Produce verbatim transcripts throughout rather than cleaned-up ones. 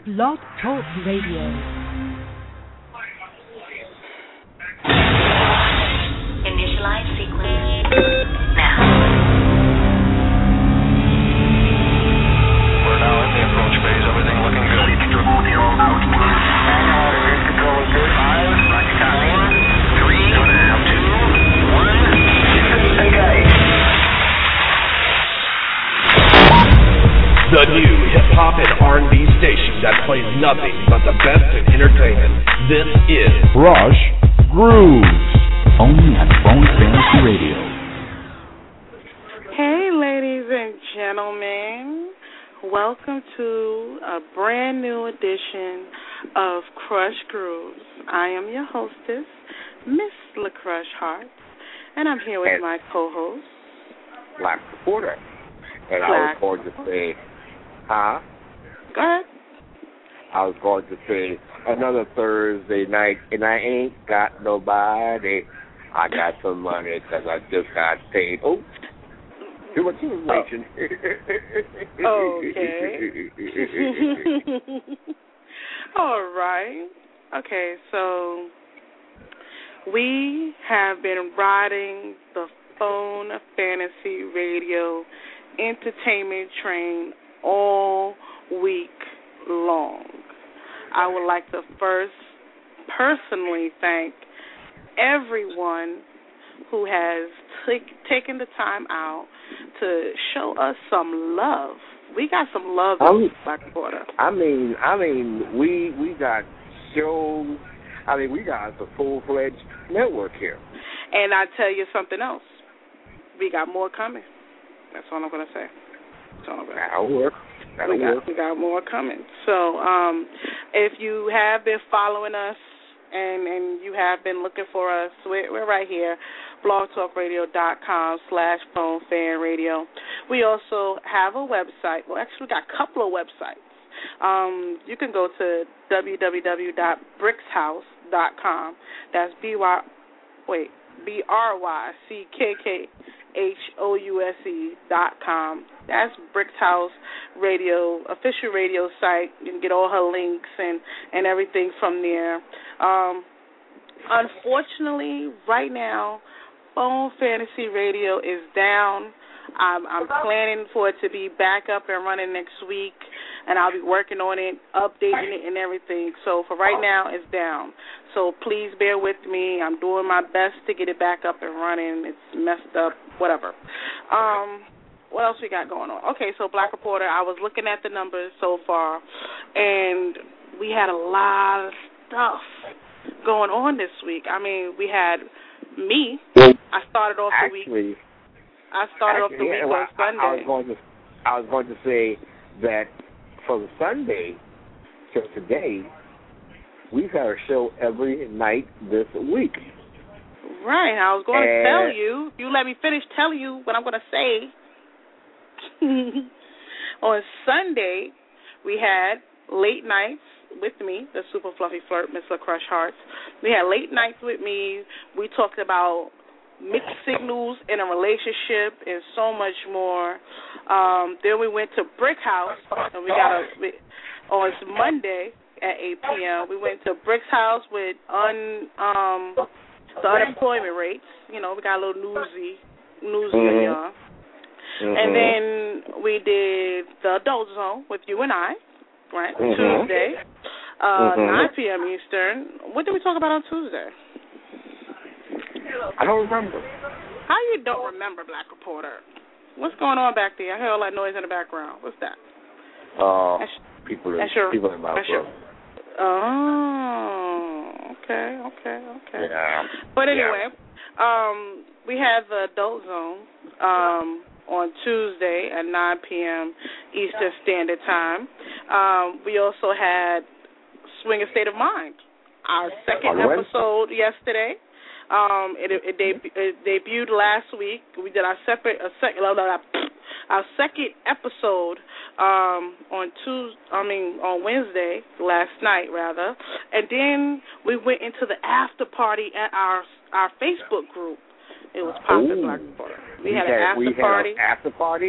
Blog Talk Radio. Initialize sequence now. We're now in the approach phase. Everything looking good. Cruise control is good. Five, four, three, two, one. Engage. The new hip-hop and R and B station that plays nothing but the best in entertainment. This is Crush Grooves. Only at Phone Fantasy Radio. Hey, ladies and gentlemen. Welcome to a brand new edition of Crush Grooves. I am your hostess, Miss LaCrush Hart, and I'm here with and my co-host, Black Reporter. And Black. I was going to say, huh? Go ahead. I was going to say another Thursday night, and I ain't got nobody. I got some money because I just got paid. Oh, too much information. Okay. All right. Okay, so we have been riding the Phone Fantasy Radio entertainment train all week long. I would like to first personally thank everyone who has t- taken the time out to show us some love. We got some love in Um, Black Reporter. I mean, I mean, we we got shows. I mean, we got a full-fledged network here. And I tell you something else. We got more coming. That's all I'm going to say. That's all I'm going to say. That'll work. That'll we got, work. we got more coming. So um, if you have been following us and, and you have been looking for us, we're, we're right here, blogtalkradio.com slash phone fan radio. We also have a website. Well, actually, we got a couple of websites. Um, you can go to w w w dot bricks house dot com. That's B Y, wait, B R Y C K K H O U S E dot com. That's Bricks House Radio, official radio site. You can get all her links and, and everything from there. Um, unfortunately, right now, Phone Fantasy Radio is down. I'm, I'm planning for it to be back up and running next week, and I'll be working on it, updating it and everything. So for right now, it's down. So please bear with me. I'm doing my best to get it back up and running. It's messed up, whatever. Um, what else we got going on? Okay, so Black Reporter, I was looking at the numbers so far, and we had a lot of stuff going on this week. I mean, we had me. I started off the week. Actually, I started off the Actually, week yeah, on well, Sunday. I, I was going to, I was going to say that from Sunday to today, we've had a show every night this week. Right. I was going and to tell you. You let me finish telling you what I'm going to say. On Sunday, we had late nights with me, the super fluffy flirt, Miss LaCrush Hearts. We had late nights with me. We talked about mixed signals in a relationship and so much more. Um, then we went to Brick House, and we got a on Monday at eight p.m. We went to Brick's House with un um the unemployment rates. You know, we got a little newsy, newsy mm-hmm. on y'all. Mm-hmm. And then we did the Adult Zone with you and I, right? Mm-hmm. Tuesday, uh, mm-hmm. nine p.m. Eastern. What did we talk about on Tuesday? I don't remember. How you don't remember, Black Reporter? What's going on back there? I hear all that noise in the background. What's that? Uh, that's, people, in, that's your, people in my your, book. Oh, okay, okay, okay. Yeah. But anyway, yeah. um, we had the Adult Zone um, on Tuesday at nine p.m. Eastern Standard Time. Um, we also had Swing a State of Mind, our second On episode yesterday. Um, it, it, deb- it debuted last week. We did our separate, a sec- our second episode um, on Tuesday. I mean on Wednesday, last night rather, and then we went into the after party at our our Facebook group. It was Poppin' Black Reporter. We, we had, had an after we party. Had an after party.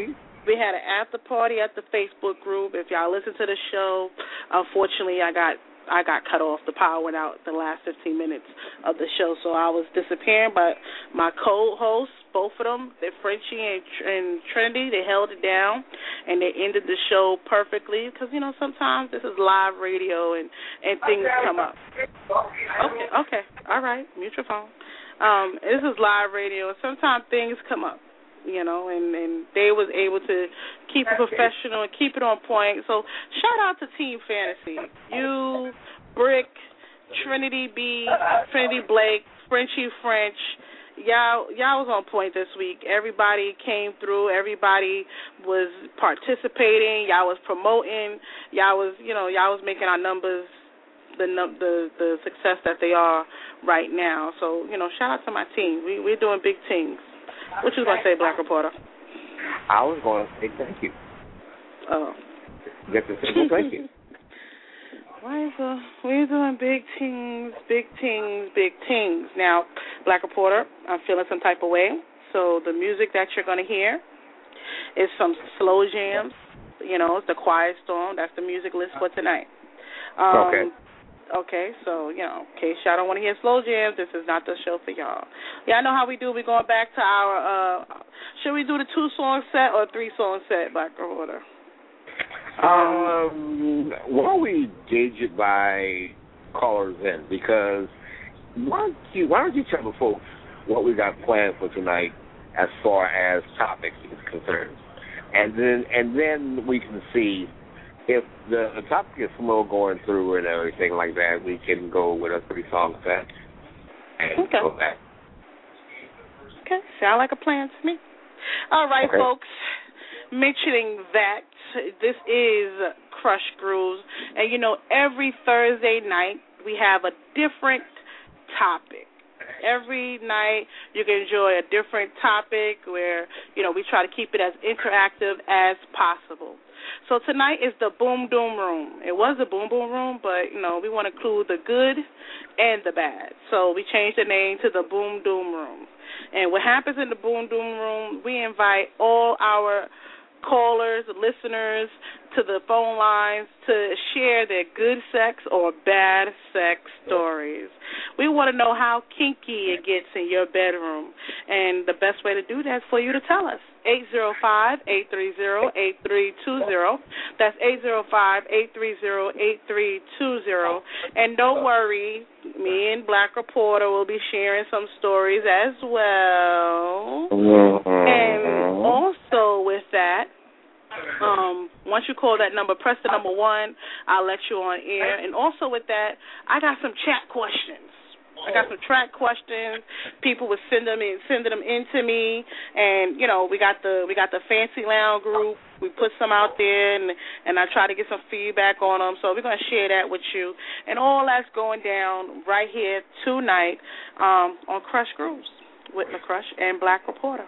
We had an after party at the Facebook group. If y'all listen to the show, unfortunately, I got I got cut off. The power went out the last fifteen minutes of the show, so I was disappearing. But my co-hosts, both of them, they're Frenchie and, and Trinity, they held it down, and they ended the show perfectly because, you know, sometimes this is live radio and, and things come up. Okay, okay, all right, mute your phone. Um, this is live radio, and sometimes things come up. You know, and, and they was able to keep it professional and keep it on point. So shout out to Team Fantasy. You, Brick, Trinity B, Trinity Blake, Frenchie French. Y'all, y'all was on point this week. Everybody came through. Everybody was participating. Y'all was promoting. Y'all was, you know, y'all was making our numbers the the the success that they are right now. So, you know, shout out to my team. We we're doing big things. What you going to say, Black Reporter? I was going to say thank you. Oh. Just a simple thank you. Why is uh, we're doing big things, big things, big things. Now, Black Reporter, I'm feeling some type of way. So the music that you're going to hear is some slow jams. You know, it's the Quiet Storm. That's the music list for tonight. Um, okay. Okay, so, you know, in case y'all don't want to hear slow jams, this is not the show for y'all. Y'all know how we do. We're going back to our, uh, should we do the two-song set or three-song set, Black Reporter? Um, why don't we gauge it by callers in? Because why don't you, why don't you tell the folks what we got planned for tonight as far as topics is concerned? And then, and then we can see if the, the topic is slow going through and everything like that, we can go with a three-song set and okay. go back. Okay, sound like a plan to me. All right, okay. folks, mentioning that, this is Crush Grooves, and, you know, every Thursday night we have a different topic. Every night you can enjoy a different topic where, you know, we try to keep it as interactive as possible. So tonight is the Boom Doom Room. It was the Boom Boom Room, but, you know, we want to include the good and the bad. So we changed the name to the Boom Doom Room. And what happens in the Boom Doom Room, we invite all our callers, listeners, to the phone lines to share their good sex or bad sex stories. We want to know how kinky it gets in your bedroom. And the best way to do that is for you to tell us. eight zero five, eight three zero, eight three two zero. That's eight zero five, eight three zero, eight three two zero. And don't worry, me and Black Reporter will be sharing some stories as well. And also with that, um, once you call that number, press the number one. I'll let you on air. And also with that, I got some chat questions. I got some track questions. People would send them in, sending them in to me, and you know we got the we got the Fancy Lounge group. We put some out there, and and I try to get some feedback on them. So we're gonna share that with you, and all that's going down right here tonight um, on Crush Grooves with the Crush and Black Reporter.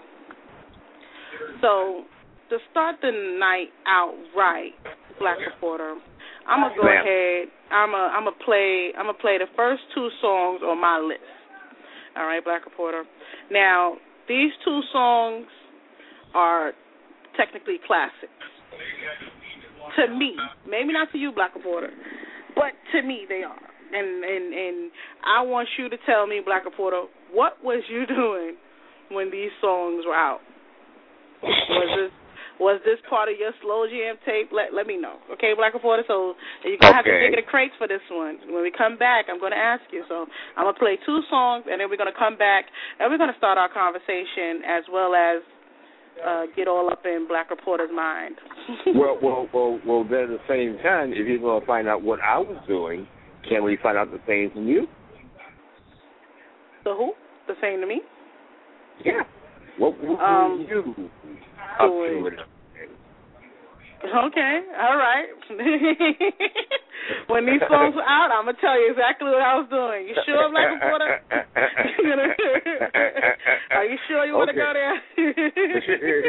So to start the night out right, Black Reporter, I'm gonna go Ma'am. ahead. I'm a I'm gonna play. I'm gonna play the first two songs on my list. All right, Black Reporter. Now these two songs are technically classics to me. Maybe not to you, Black Reporter, but to me they are. And and and I want you to tell me, Black Reporter, what was you doing when these songs were out? Was this Was this part of your slow jam tape? Let let me know. Okay, Black Reporter? So you're going to have to okay. dig in the crates for this one. When we come back, I'm going to ask you. So I'm going to play two songs, and then we're going to come back, and we're going to start our conversation as well as uh, get all up in Black Reporter's mind. well, well, well, well, then at the same time, if you're going to find out what I was doing, can we find out the same from you? The who? The same to me? Yeah. What, what um, were you up to it? Okay, all right. When these songs were out, I'm going to tell you exactly what I was doing. You sure, Black Reporter? Are you sure you want to okay. go there?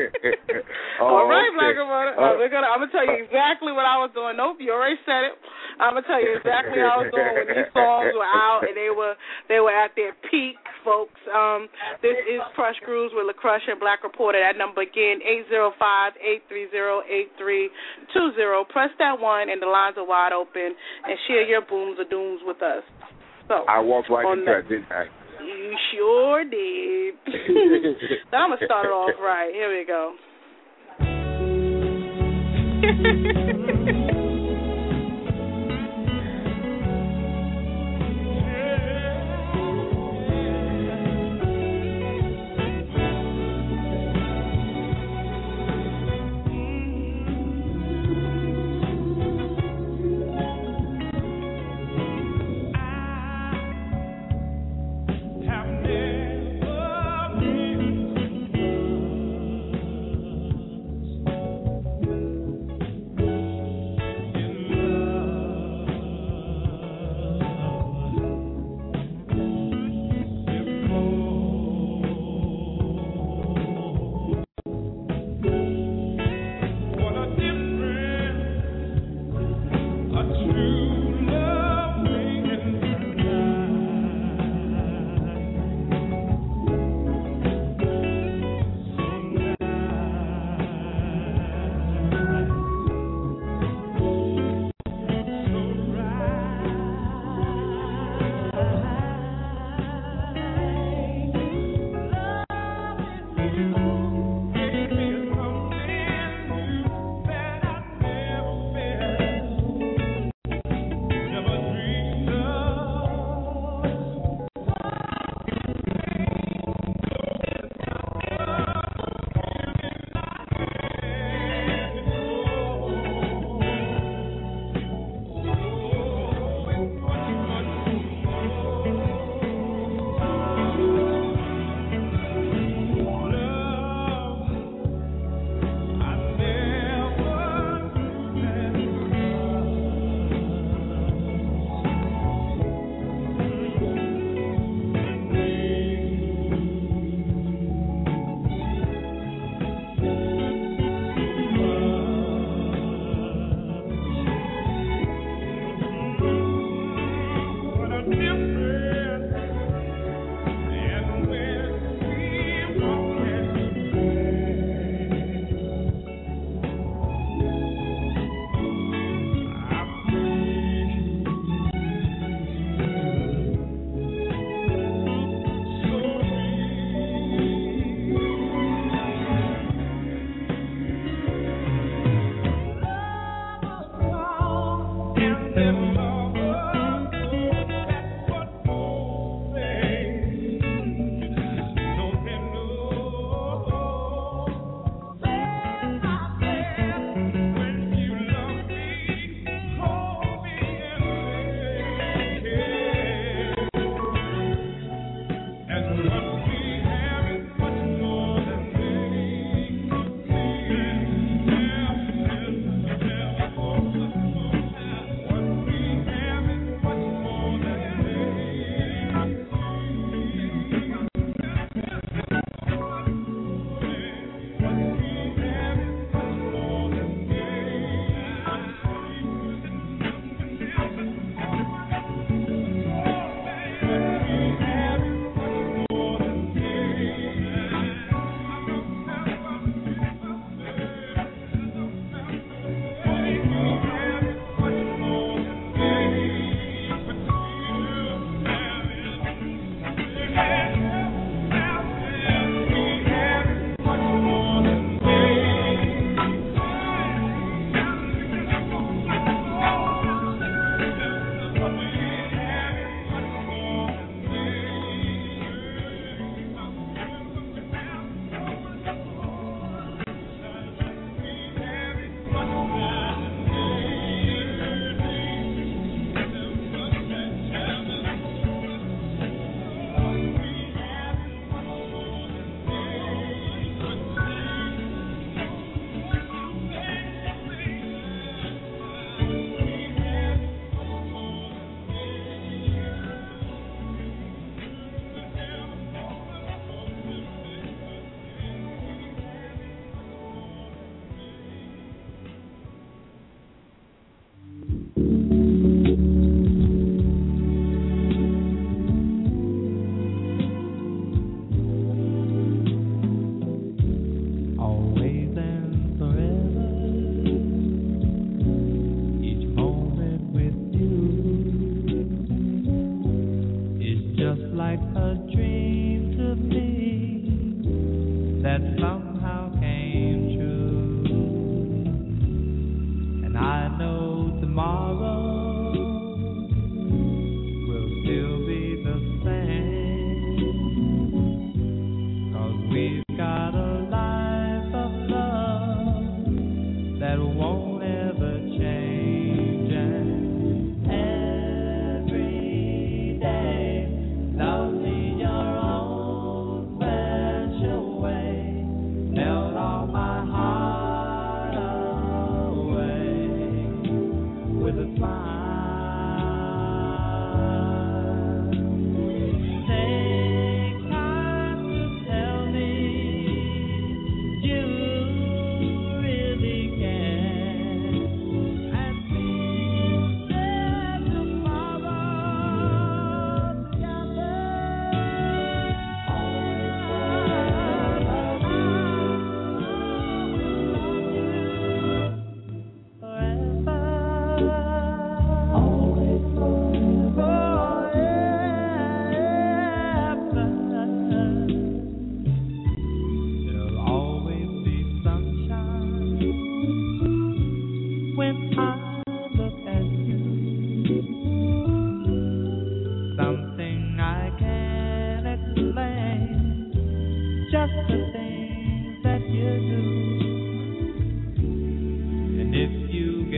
oh, all right, okay. Black Reporter. Uh, we're gonna, I'm going to tell you exactly what I was doing. Nope, you already said it. I'm gonna tell you exactly how I was doing when these songs were out and they were they were at their peak, folks. Um, this is Crush Grooves with LaCrush and Black Reporter. That number again, eight zero five, eight three zero, eight three two zero. Press that one and the lines are wide open and share your booms or dooms with us. So I walked right into that, didn't I? You sure did. So I'm gonna start it off right. Here we go.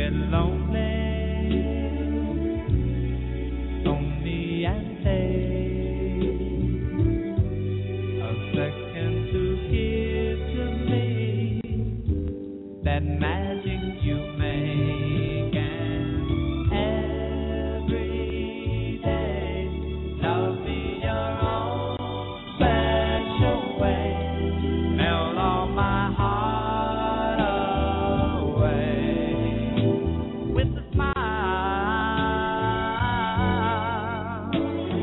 feeling lonely, lonely and take a second to give to me that magic you make, and every day love me your own special way, melt all my heart away with a smile.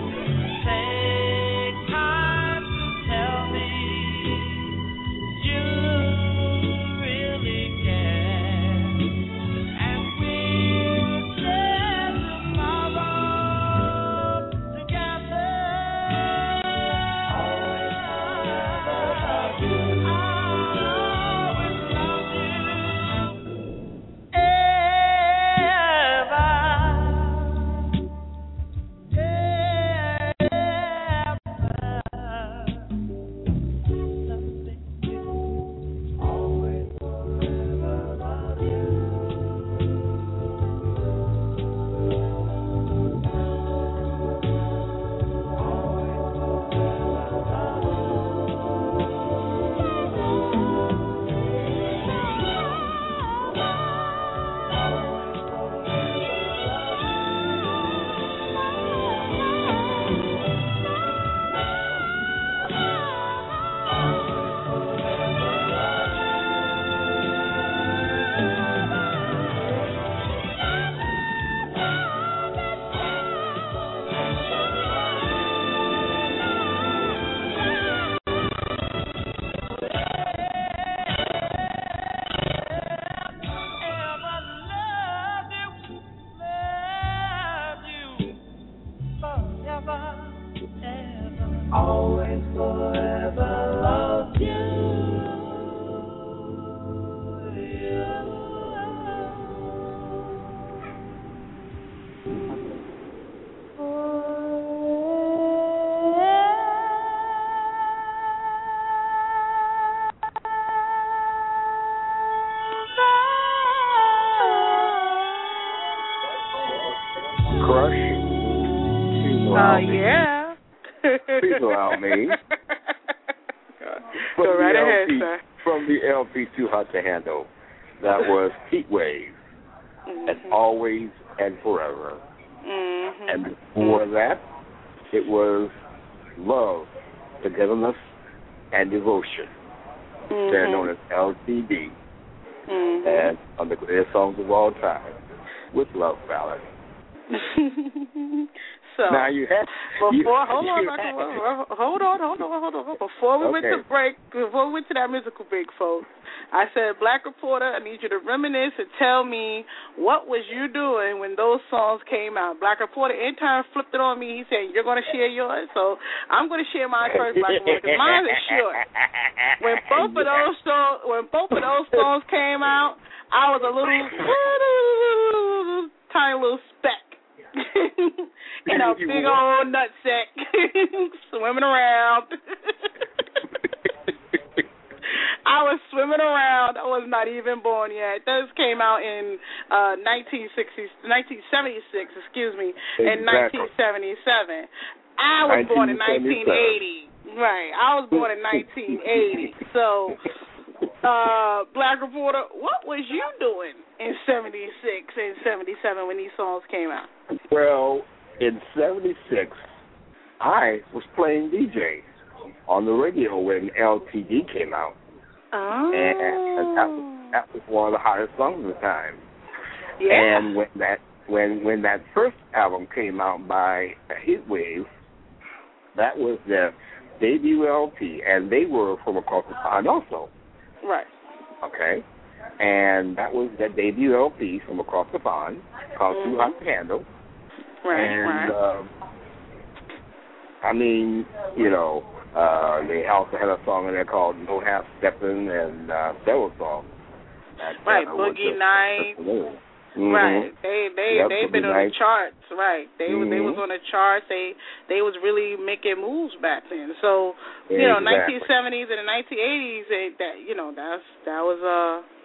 Take time to tell me you really care, and we'll share tomorrow together. Always love you. Always love you. Always forever love you. Always forever love you. Crush. Please Uh, allow me. yeah. Please allow me. Go From right the ahead, L P, sir. From the L P Too Hot to Handle. That was Heat Wave Mhm. and Always and Forever. Mhm. And before that, it was Love, Togetherness, and Devotion. They're known as L T D. Mhm. And on the greatest songs of all time with Love Ballad. So Now you have before you, hold on, you Doctor have- Will, hold on, hold on, hold on. Before we went Okay. to break, before we went to that musical break, folks, I said, Black Reporter, I need you to reminisce and tell me what was you doing when those songs came out. Black Reporter intern flipped it on me. He said, you're going to share yours, so I'm going to share mine first, Black Reporter, because mine is short. When both of those songs, when both of those songs came out, I was a little tiny little speck. In a big old nutsack, swimming around. I was swimming around. I was not even born yet. Those came out in uh, nineteen sixty, nineteen seventy-six, excuse me, Exactly. in nineteen seventy-seven. I was born in nineteen eighty. Right. I was born in nineteen eighty. So, uh, Black Reporter, what was you doing in seventy-six and seventy-seven when these songs came out? Well, in seventy-six, I was playing D J on the radio when L T D came out. Oh. And that was, that was one of the hottest songs of the time. Yeah. And when that when when that first album came out by Heatwave, that was their debut L P, and they were from across the pond also. Right. Okay. And that was their debut L P from across the pond called Mm-hmm. Too Hot to Handle. Right, and, right. um, I mean, you know, uh, they also had a song in there called No Half Steppin', and uh, several songs. That, Right, uh, Boogie just, Nights. Mm-hmm. Right, they they Yep, they've been Boogie on Nights. the charts. Right, they mm-hmm. was they was on the charts. They they was really making moves back then. So you know, exactly. nineteen seventies and the nineteen eighties. They, that you know, that's that was uh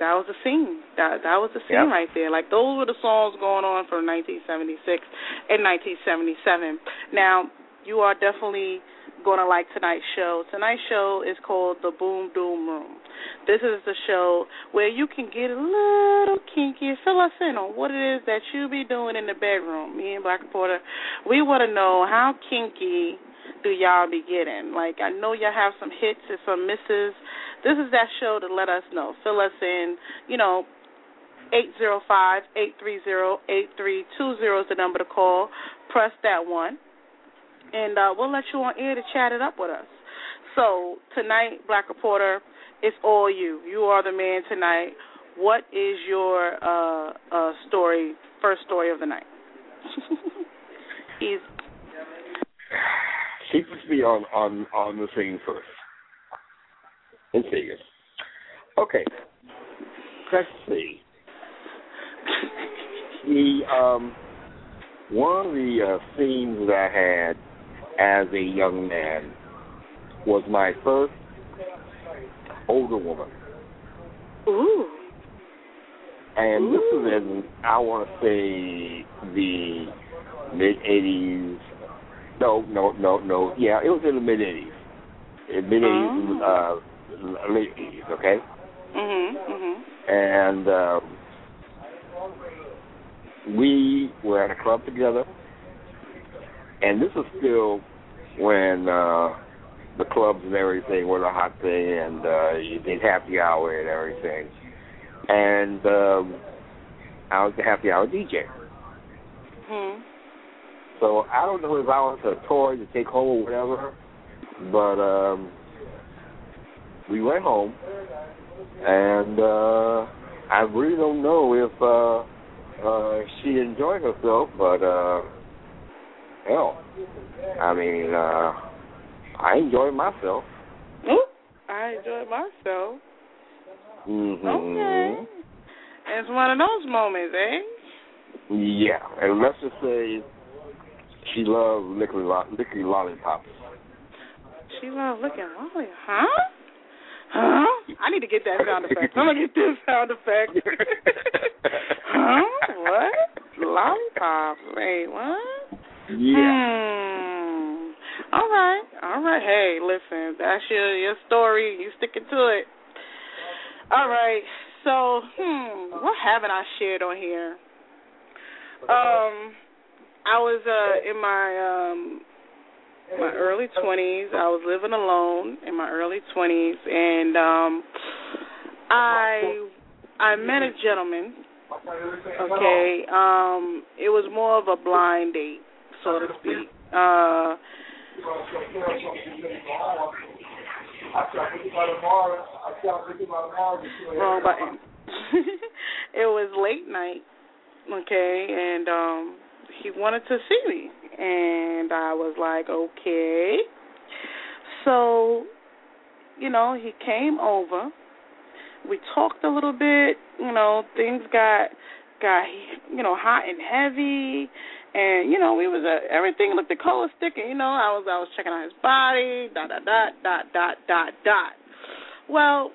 that was the scene. That that was the scene Yep. right there. Like, those were the songs going on from nineteen seventy-six and nineteen seventy-seven. Now, you are definitely going to like tonight's show. Tonight's show is called The Boom Doom Room. This is the show where you can get a little kinky and fill us in on what it is that you be doing in the bedroom. Me and Black Reporter, we want to know, how kinky do y'all be getting? Like, I know y'all have some hits and some misses. This is that show to let us know. Fill us in. You know, eight zero five, eight three zero, eight three two zero is the number to call. Press that one, and uh, we'll let you on air to chat it up with us. So tonight, Black Reporter, it's all you. You are the man tonight. What is your uh, uh, story, first story of the night? He's She puts me on, on, on the scene first. In Vegas. Okay. Let's see. The, um, one of the uh, scenes that I had as a young man was my first older woman. Ooh. And Ooh. this was in, I want to say, the mid-eighties. No, no, no, no. Yeah, it was in the mid-eighties. Mid-eighties, Oh. uh, late eighties, okay? Mhm, mhm. And um, we were at a club together. And this was still when uh, the clubs and everything were the hot thing, and uh, you did happy hour and everything. And um, I was the happy hour D J. Hmm. So I don't know if I was a toy to take home or whatever, but um, we went home, and uh, I really don't know if uh, uh, she enjoyed herself, but uh, hell, I mean, uh, I enjoyed myself. Ooh, I enjoyed myself. Mm-hmm. Okay. It's one of those moments, eh? Yeah, and let's just say she loved licking, lo- licking lollipops. She loved licking lolly, huh? Huh? I need to get that sound effect. I'm gonna get this sound effect. Huh? What? Lollipops? Wait, what? Yeah. Hmm. All right, all right. Hey, listen, that's your your story. You sticking to it. All right. So, hmm, what haven't I shared on here? Um, I was uh, in my um, my early twenties. I was living alone in my early twenties, and um, I I met a gentleman. Okay, um, it was more of a blind date, so to speak. Uh, wrong button. It was late night, okay, and um, he wanted to see me, and I was like, okay. So, you know, he came over. We talked a little bit. You know, things got got you know hot and heavy, and you know we was uh, everything looked the color sticking. You know, I was I was checking out his body. Dot dot dot dot dot dot dot. Well,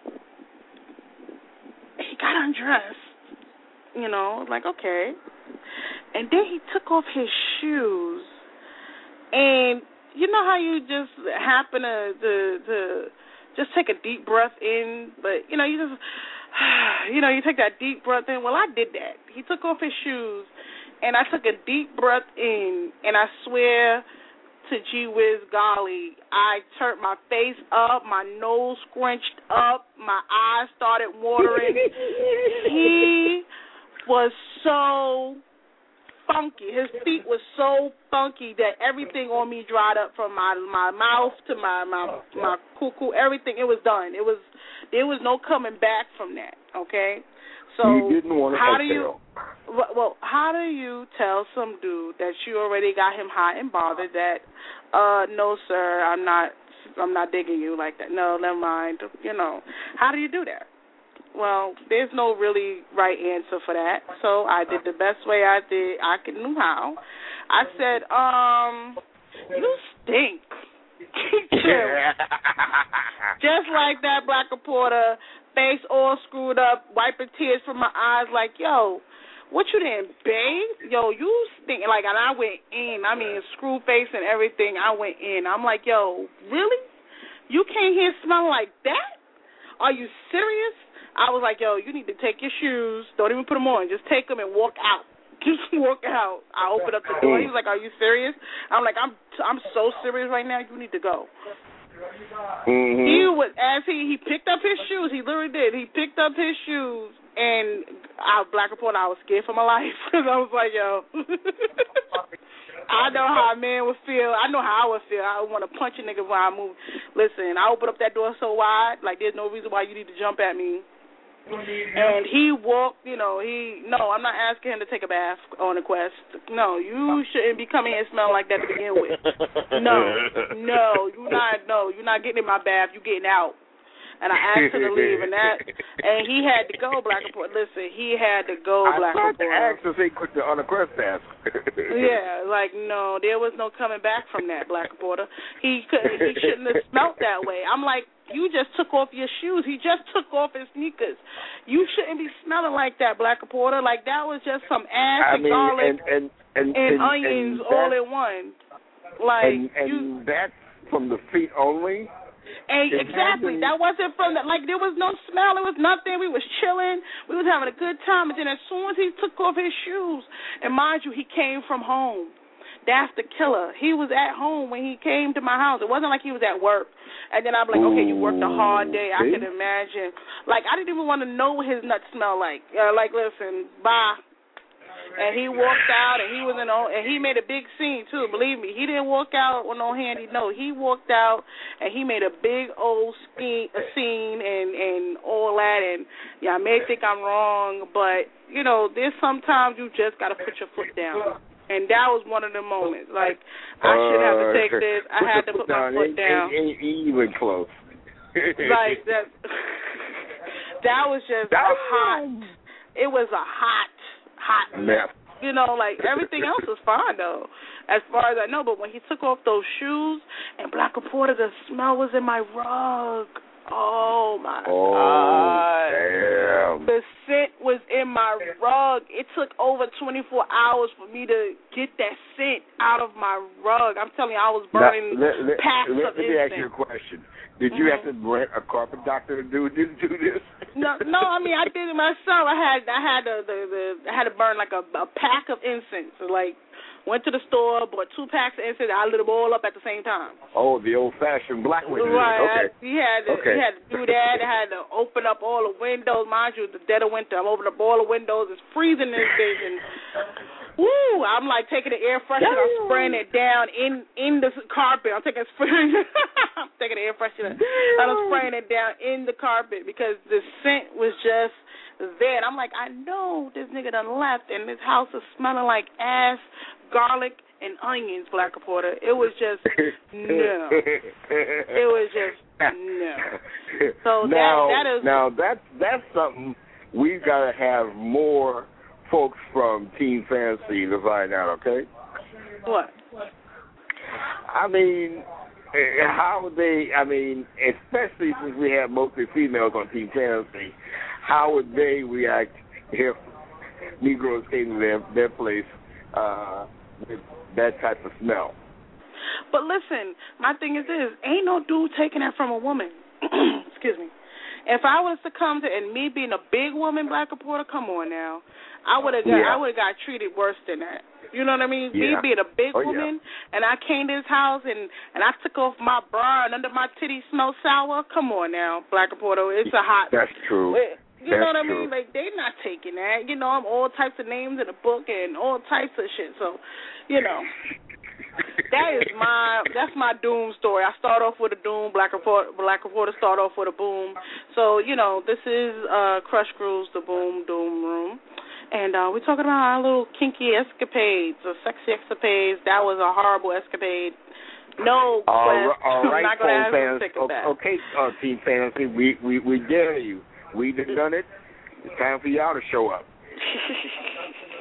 he got undressed. You know, like okay, and then he took off his shoes, and you know how you just happen to to, to just take a deep breath in, but, you know, you just, you know, you take that deep breath in. Well, I did that. He took off his shoes, and I took a deep breath in, and I swear to gee whiz golly, I turned my face up, my nose scrunched up, my eyes started watering. He was so funky. His feet was so funky that everything on me dried up from my my mouth to my my my cuckoo. Everything, it was done. It was there was no coming back from that. Okay, so you didn't want to how do exhale. you? Well, how do you tell some dude that you already got him hot and bothered that? Uh, no, sir, I'm not. I'm not digging you like that. No, never mind. You know, how do you do that? Well, there's no really right answer for that. So I did the best way I did. I could knew how. I said, um, you stink. Chill. Just like that, Black reporter, face all screwed up, wiping tears from my eyes, like, yo, what you didn't bathe? Yo, you stink. Like, and I went in. I mean, screw face and everything. I went in. I'm like, yo, really? You came here smelling like that? Are you serious? I was like, yo, you need to take your shoes. Don't even put them on. Just take them and walk out. Just walk out. I opened up the door. He was like, are you serious? I'm like, I'm I'm so serious right now. You need to go. Mm-hmm. He was, as he, he picked up his shoes. He literally did. He picked up his shoes, and our Black reporter, I was scared for my life because I was like, yo. I know how a man would feel. I know how I would feel. I would want to punch a nigga when I move. Listen, I opened up that door so wide, like there's no reason why you need to jump at me. And he walked, you know, he, no, I'm not asking him to take a bath on a quest. No, you shouldn't be coming here smelling like that to begin with. No, no, you're not, no, you're not getting in my bath, you're getting out. And I asked him to leave, and that, and he had to go, Black Reporter. Listen, he had to go, Black I Reporter. I asked if he quit the, on a quest task. Yeah, like, no, there was no coming back from that, Black Reporter. He couldn't, he shouldn't have smelt that way. I'm like, you just took off your shoes. He just took off his sneakers. You shouldn't be smelling like that, Black Reporter. Like, that was just some ass I and mean, garlic and, and, and, and, and onions and all in one. Like, and, and you, that's from the feet only? And It exactly, hasn't- that wasn't from the, like, there was no smell, it was nothing, we was chilling, we was having a good time, and then as soon as he took off his shoes, and mind you, he came from home. That's the killer. He was at home when he came to my house. It wasn't like he was at work. And then I'm like, okay, you worked a hard day. I See? can imagine. Like, I didn't even want to know what his nuts smell like. Uh, like, listen, bye. And he walked out, and he was in, and he made a big scene too. Believe me, he didn't walk out with no handy note. He walked out, and he made a big old scene, a scene, and and all that. And yeah, I may think I'm wrong, but you know, there's sometimes you just got to put your foot down. And that was one of the moments. Like, I shouldn't have to take this. I had to put my foot down. Ain't, ain't even close. Like that. That was just a hot. It was a hot. Hot mess. You know, like everything else was fine though, as far as I know. But when he took off those shoes and Black Reporter, the smell was in my rug. Oh my oh, God! Damn. The scent was in my rug. It took over twenty-four hours for me to get that scent out of my rug. I'm telling you, I was burning now, let, let, packs let, of let me incense. ask you a question. Did you mm-hmm. have to rent a carpet doctor to do do, do this? No, no. I mean, I did it myself. I had, I had the, the, the I had to burn like a, a pack of incense. So like, went to the store, bought two packs of incense. I lit them all up at the same time. Oh, the old-fashioned black window. Right. Okay. I, he had to, okay. he had to do that. I had to open up all the windows. Mind you, the dead of winter. I'm opening up all the windows. It's freezing this bitch, and woo! I'm like taking the air freshener. I'm spraying it down in in the carpet. I'm taking I'm taking the air freshener. And I'm spraying it down in the carpet because the scent was just there. And I'm like, I know this nigga done left, and this house is smelling like ass, garlic, and onions, Black Reporter. It was just no. It was just no. So now, that that is now that's that's something we've got to have more folks from Team Fantasy to find out. Okay. What? I mean, how would they? I mean, especially since we have mostly females on Team Fantasy, how would they react if Negroes came to their their place uh, with that type of smell? But listen, my thing is this: ain't no dude taking that from a woman. Excuse me. If I was to come to, and me being a big woman, Black Reporter, come on now, I would have got, yeah. I would have got treated worse than that. You know what I mean? Yeah. Me being a big oh, woman, yeah. and I came to his house, and, and I took off my bra, and under my titties smelled sour. Come on now, Black Reporter, it's a hot. That's true. It, you That's know what I true. mean? Like, they not taking that. You know, I'm all types of names in the book and all types of shit. So, you know. That is my that's my doom story. I start off with a doom, Black Reporter, Black Reporter start off with a boom. So, you know, this is uh, Crush Grooves, the Boom Doom Room. And uh, we're talking about our little kinky escapades or sexy escapades. That was a horrible escapade. No All quest. right, all I'm right, not going to have fans. to take it back. Okay, uh, Team Fantasy, we, we, we dare you. We done done it. It's time for y'all to show up.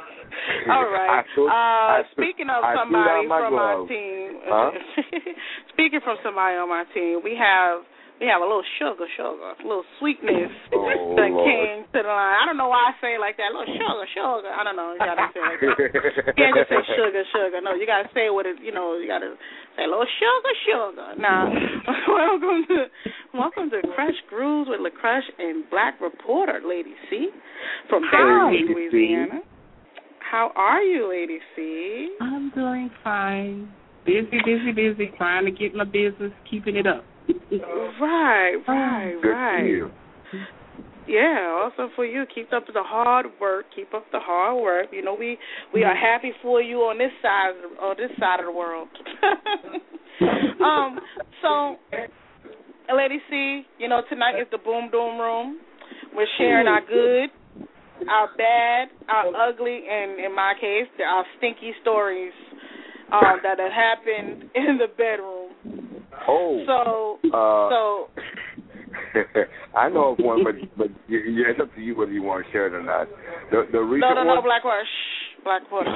All right. I threw- uh, I threw- speaking of I threw somebody down my from our glove. team, Huh? speaking from somebody on my team, we have we have a little sugar, sugar, a little sweetness Oh, that Lord. came to the line. I don't know why I say it like that. A little sugar, sugar. I don't know. You gotta say it like that. You can't just say sugar, sugar. No, you gotta say what it. You know, you gotta say a little sugar, sugar. Now, welcome to welcome to Crush Grooves with LaCrush and Black Reporter, Lady C, from Baton Lady C. Louisiana. How are you, Lady C? I'm doing fine. Busy, busy, busy, trying to get my business, keeping it up. Right, right, Good right. for you. Yeah, also for you. Keep up the hard work. Keep up the hard work. You know, we we are happy for you on this side of the, on this side of the world. um, so, Lady C, you know, tonight is the Boom Doom Room. We're sharing our good, our bad, our ugly, and in my case, our stinky stories um, that have happened in the bedroom. Oh. So, uh, so. I know of one, but but yeah, it's up to you whether you want to share it or not. The the recent No, no, no, one, Black Reporter. Shh, Black Reporter.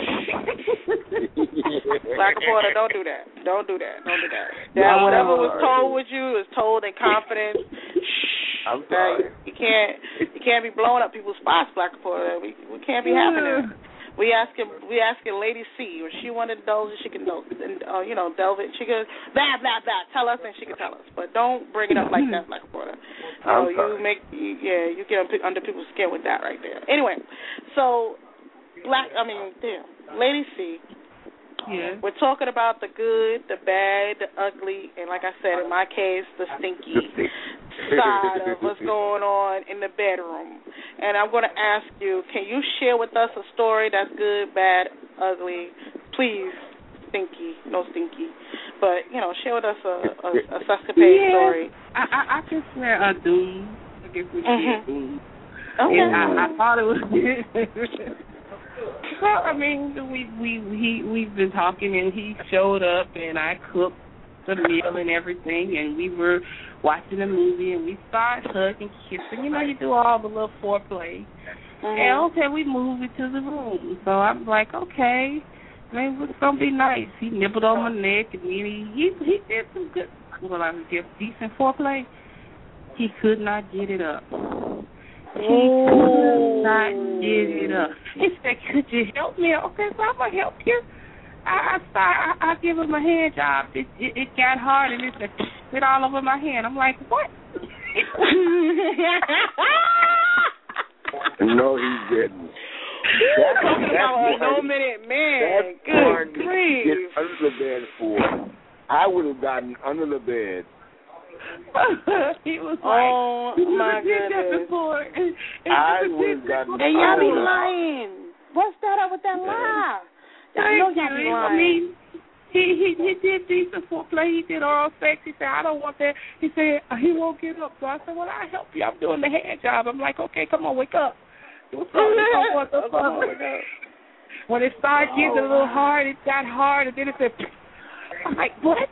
Black Reporter, don't do that. Don't do that. Don't do that. That No, whatever was sorry. told with you is told in confidence. Shh. I'm Okay? sorry. You can't you can't be blowing up people's spots, Black Reporter. We we can't be having that. We asking we asking Lady C, if she wanted to indulge, she can indulge, and uh, you know, delve it. She can blah blah blah. Tell us, and she can tell us. But don't bring it up like that, Black Reporter. You know, I'm sorry. you make you, yeah, you get under people's skin with that right there. Anyway, so Black, I mean, damn, Lady C. Yeah. We're talking about the good, the bad, the ugly, and like I said, in my case, the stinky side of what's going on in the bedroom. And I'm going to ask you, can you share with us a story that's good, bad, ugly? Please, stinky, no stinky. But, you know, share with us a, a, a sescapade yeah. story. I, I, I can swear a doom. I guess we can Mhm. a doom. Okay. And I, I thought it was well, I mean, we we he we've been talking, and he showed up, and I cooked the meal and everything, and we were watching a movie, and we started hugging, kissing. You know, you do all the little foreplay. Mhm. And okay, we moved into the room. So I'm like, okay, maybe it's gonna be nice. He nibbled on my neck, and then he he, he did some good, well, I would give decent foreplay. He could not get it up. He could not get it up. He said, "Could you help me?" Okay, so I'm gonna help you. I I start, I, I give him a hand job. It, it it got hard, and it just spit all over my hand. I'm like, what? No, he didn't. We're talking about a no-minute man. That's hard Good to grief. get under the bed for. I would have gotten under the bed. He was like, Oh, "You my never did that goodness. before." And, and I you would did have that gotten. before. And y'all be I would've- lying. What's that up with that lie? Thank You know you. y'all be I lying. mean, he he he did decent foreplay. He did oral sex. He said, "I don't want that." He said, "He won't get up." So I said, "Well, I'll help you. I'm doing the hand job." I'm like, "Okay, come on, wake up." What's up? What's up? What's up? When it started getting a little hard, it got hard, and then it said, I'm like, what?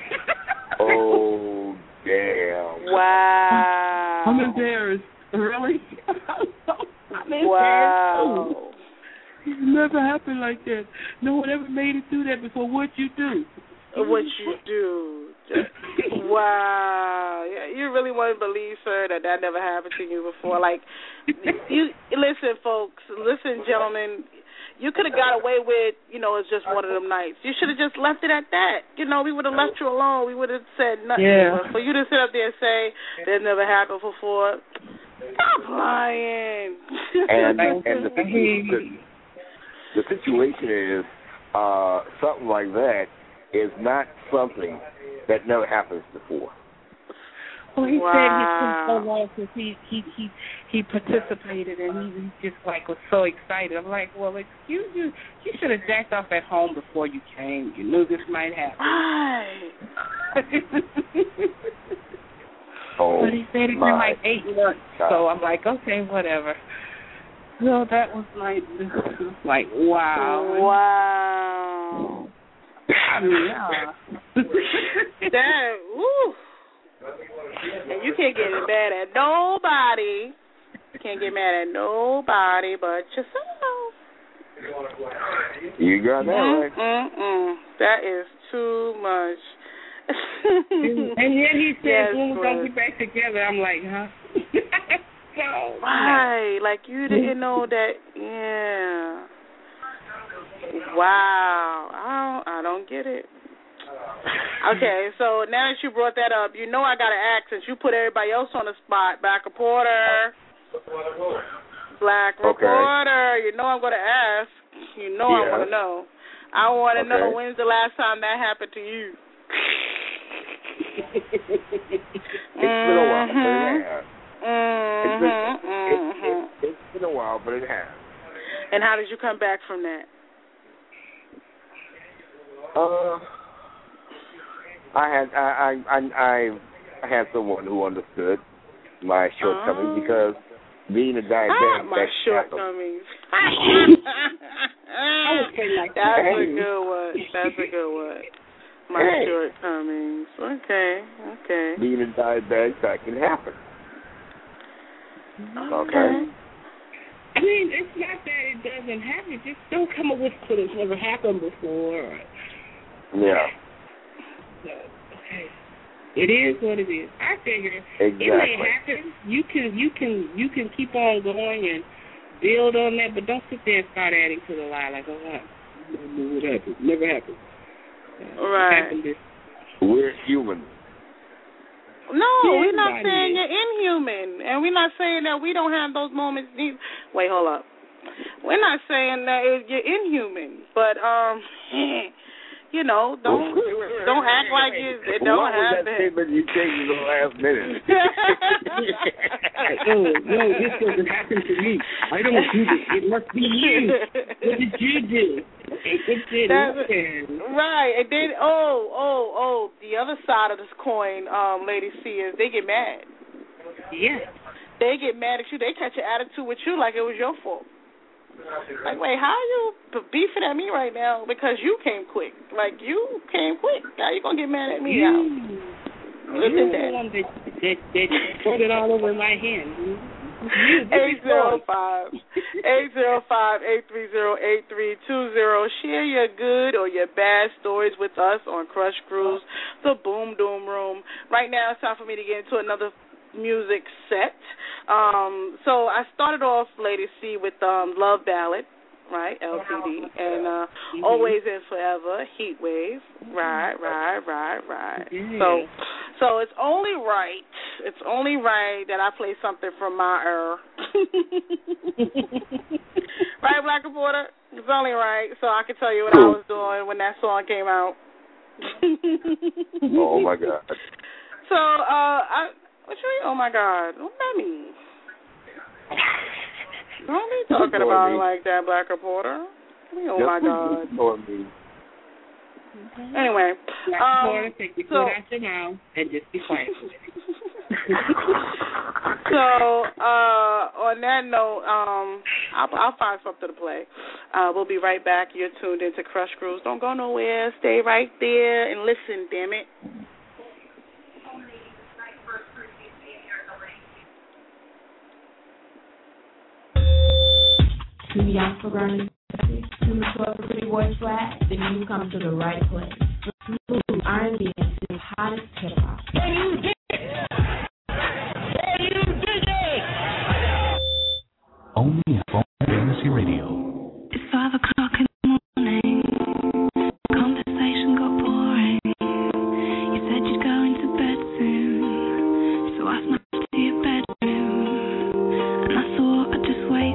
Oh, damn. Wow. I'm embarrassed. Really? I'm so I'm embarrassed. Wow. It never happened like that. No one ever made it do that before. What'd you do? What you do. Just, wow. Yeah, you really want to believe, sir, that that never happened to you before. Like, you listen, folks. Listen, gentlemen. You could have got away with, you know, it's just one of them nights. You should have just left it at that. You know, we would have left you alone. We would have said nothing. Yeah. But for you to sit up there and say that never happened before, stop lying. And and the, the, the situation is uh, something like that is not something that never happens before. Well, he Wow. said he took so long because he, he, he, he participated, and he, he just, like, was so excited. I'm like, well, excuse you, you should have jacked off at home before you came. You knew this might happen. Right. Oh, But he said it's been my like eight months, God. so I'm like, okay, whatever. So that was like, like, wow. Wow. I mean, yeah. That, woo. And you can't get mad at nobody. You can't get mad at nobody but yourself. You got that right. Mm-mm. That is too much. and then he said, yes, when we're but... going to get back together, I'm like, huh? so, right. Like, you didn't know that. Yeah. Wow. I don't, I don't get it. Okay, so now that you brought that up, you know I got to ask, since you put everybody else on the spot, Black Reporter. Black Reporter. Okay. You know I'm going to ask. You know yeah. I want to know. I want to okay. know, when's the last time that happened to you? It's been a while, but it has. Mm-hmm. It's, been, mm-hmm. It, it, it's been a while, but it has. And how did you come back from that? Uh, I had I I I, I had someone who understood my shortcomings oh. because being a diabetic. Ah, my shortcomings. I would say like That's that. a good one. That's a good one. My hey. shortcomings. Okay, okay. Being a diabetic, that can happen. Okay. okay. I mean, it's not that it doesn't happen. Just don't come up with what has never happened before. Yeah. So, okay. It is what it is. I figure exactly. it may happen. You can, you can, you can keep on going and build on that, but don't sit there and start adding to the lie like, oh, what happened? Never happened. Uh, right. We're human. No, we're not saying you're inhuman, and we're not saying that we don't have those moments. Wait, hold up. We're not saying that you're inhuman, but um, you know, don't don't act like you it don't what happen. What was that statement you changed in the last minute? oh no, this doesn't happen to me. I don't do this. It must be you. What did you do? It didn't. Right, and then oh, oh, oh, the other side of this coin, um, Lady C, is they get mad. Yeah. They get mad at you. They catch an attitude with you like it was your fault. Like, wait, how are you beefing at me right now because you came quick? Like, you came quick. How you gonna get mad at me you, now? Look at that. One that, that, that put it all over my hand. eight zero five, eight zero five, eight three zero, eight three two zero. Share your good or your bad stories with us on Crush Grooves, the Boom Doom Room. Right now, it's time for me to get into another music set. Um, so I started off, Lady C, with um, Love Ballad, right, L T D, and uh, mm-hmm. Always and Forever, Heat Wave, right, right, right, right. Mm-hmm. So, so it's only right, it's only right that I play something from my era. Right, Black Reporter? It's only right, so I can tell you what I was doing when that song came out. Oh, my God. So, uh, I... What you mean, oh, my God? What that mean? Don't be talking about me. Like that, Black Reporter. What oh, my God. Me. Anyway. Black um, Reporter, take your foot out your mouth and just be quiet. So, uh, on that note, um, I'll, I'll find something to play. Uh, we'll be right back. You're tuned into Crush Grooves. Don't go nowhere. Stay right there and listen, damn it. Too young for burning, too mature for pretty boy swag, then you come to the right place. Smooth R and B and the hottest hip hop. Can you dig it? Can you dig it? Only at Phone Fantasy Radio. It's five o'clock in the morning. Conversation got boring. You said you'd go into bed soon, so I snuck to your bedroom, and I thought I'd just wait.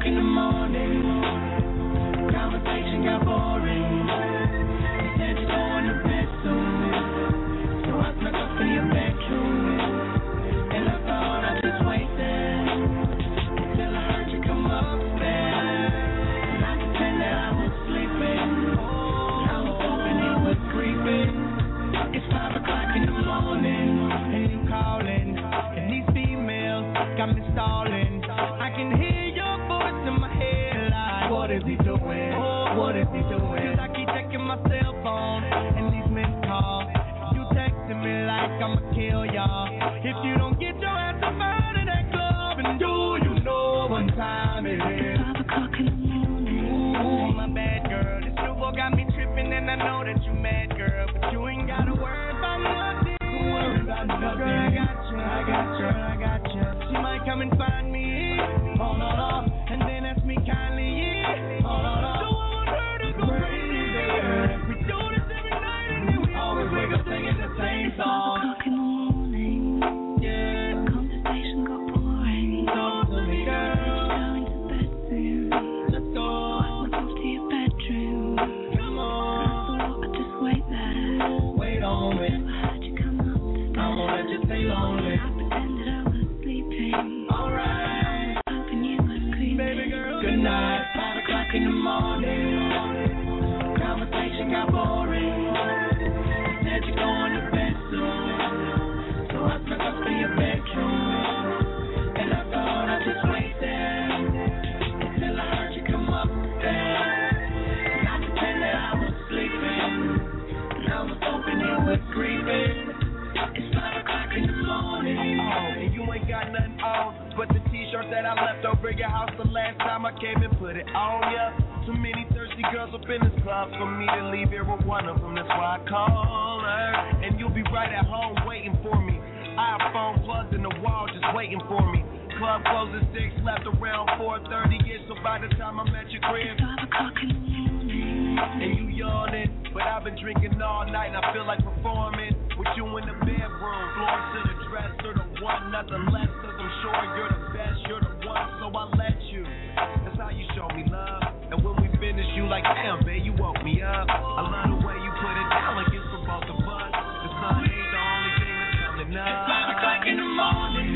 o'clock in the morning, conversation got boring. You said you're going to bed soon, so I snuck up in your bedroom, and I thought I'd just wait there until I heard you come upstairs. And I pretended I was sleeping, and I was hoping it was creeping. It's five o'clock in the morning, and you calling, and these females got me stalling. I can hear your voice in my head like, what is he doing? Oh, what is he doing? Cause I keep checking my cell phone, and these missed calls. You texting me like I'ma kill y'all if you don't get your ass up out of that club. And do you know what time it is? Five o'clock in the morning. Ooh, my bad girl. This new boy got me tripping, and I know that you mad, girl, but you ain't gotta worry about nothing. Don't worry about nothing. Girl, I got you, I got you, I got you. She might come and find me, oh no no, and then ask me kindly, yeah, oh no no. So I want her to go crazy. We do this every night, and then we always wake up singing the same Five song. o'clock in the morning. Yeah, Conversation got boring. talk to me, girl. Going to bed soon. Let's go. Myself to your bedroom. Come I on, thought I'd just wait there. wait on me. I heard you come upstairs. I won't let you stay lonely. I pretended I was sleeping. Alright, Hoping you were creeping. baby girl. Good night. Five o'clock in the morning. Conversation got boring. Said you're going to bed soon, so I snuck up in your bedroom, and I thought I'd just wait there until I heard you come upstairs. And I pretended I was sleeping, and I was hoping you was creeping. It's five o'clock in the morning. Oh, and you ain't got nothing on but the t-shirt that I left over your house the last time I came and put it on ya. Too many thirsty girls up in this club for me to leave here with one of them. That's why I call her, and you'll be right at home waiting for me. iPhone plugged in the wall just waiting for me. Club closed at six, left around four thirty-ish, so by the time I'm at your crib, Five o'clock in the morning. and you yawning, but I've been drinking all night and I feel like performing with you in the bedroom, floor to the dresser, the one, nothing less, cause I'm sure you're the best, you're the one, so I let you. That's how you show me love, and when we finish, you like, damn, babe, you woke me up. I love the way you put it down like it's for both of us. The sun ain't the only thing that's coming up. It's five o'clock in the morning.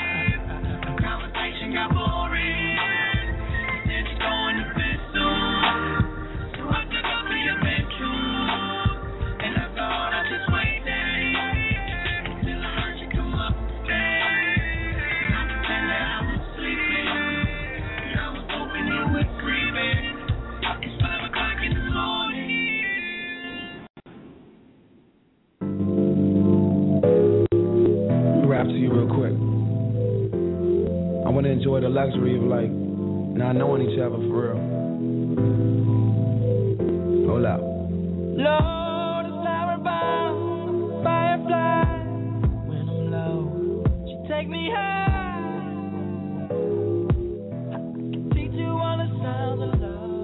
Conversation got boring. Said you're going to bed soon, so I took up in your bedroom, and I thought I'd just wait there until I heard you come upstairs. And I pretended I was sleeping, and I was hoping you was creeping. It's five o'clock in the morning. Let me rap to you real quick. I want to enjoy the luxury of like not knowing each other for real. Hold up. Lord, a flower bomb, firefly. When I'm low, she take me high. I can teach you all the sounds of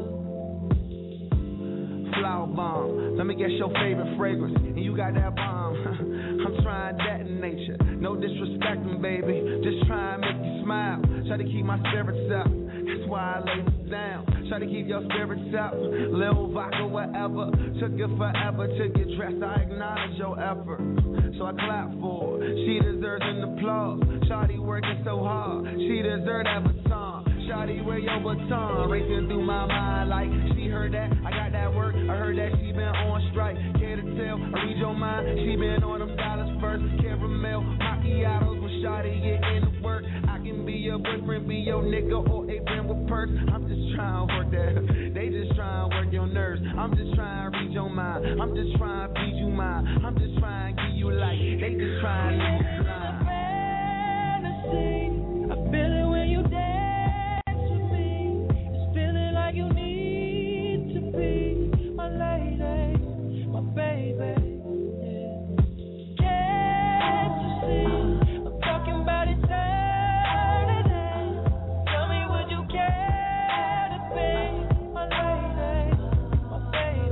love. Flower bomb. Let me guess your favorite fragrance. And you got that bomb. I'm trying that in nature. No disrespecting, baby. Just try and make you smile. Try to keep my spirits up. That's why I lay this down. Try to keep your spirits up. Lil vodka, whatever. Took it forever to get dressed. I acknowledge your effort. So I clap for her. She deserves an applause. Shawty working so hard. She deserves that baton. Shawty, wear your baton. Racing through my mind like she heard that. I got that work. I heard that she been on strike. Care to tell? I read your mind. She been on them dollars first. Caramel macchiatos when Shawty get into work. I can be your boyfriend, be your nigga, or a friend with purse. I'm just trying to work that. They just trying to work your nerves. I'm just trying to read your mind. I'm just trying to feed you mine. I'm just trying to give you life. They just trying to leave you blind. Fantasy, I feel it when you dance with me. It's feeling like you need to be my lady, my baby. Yeah. Can't you see? I'm talking about eternity. Tell me, would you care to be my lady, my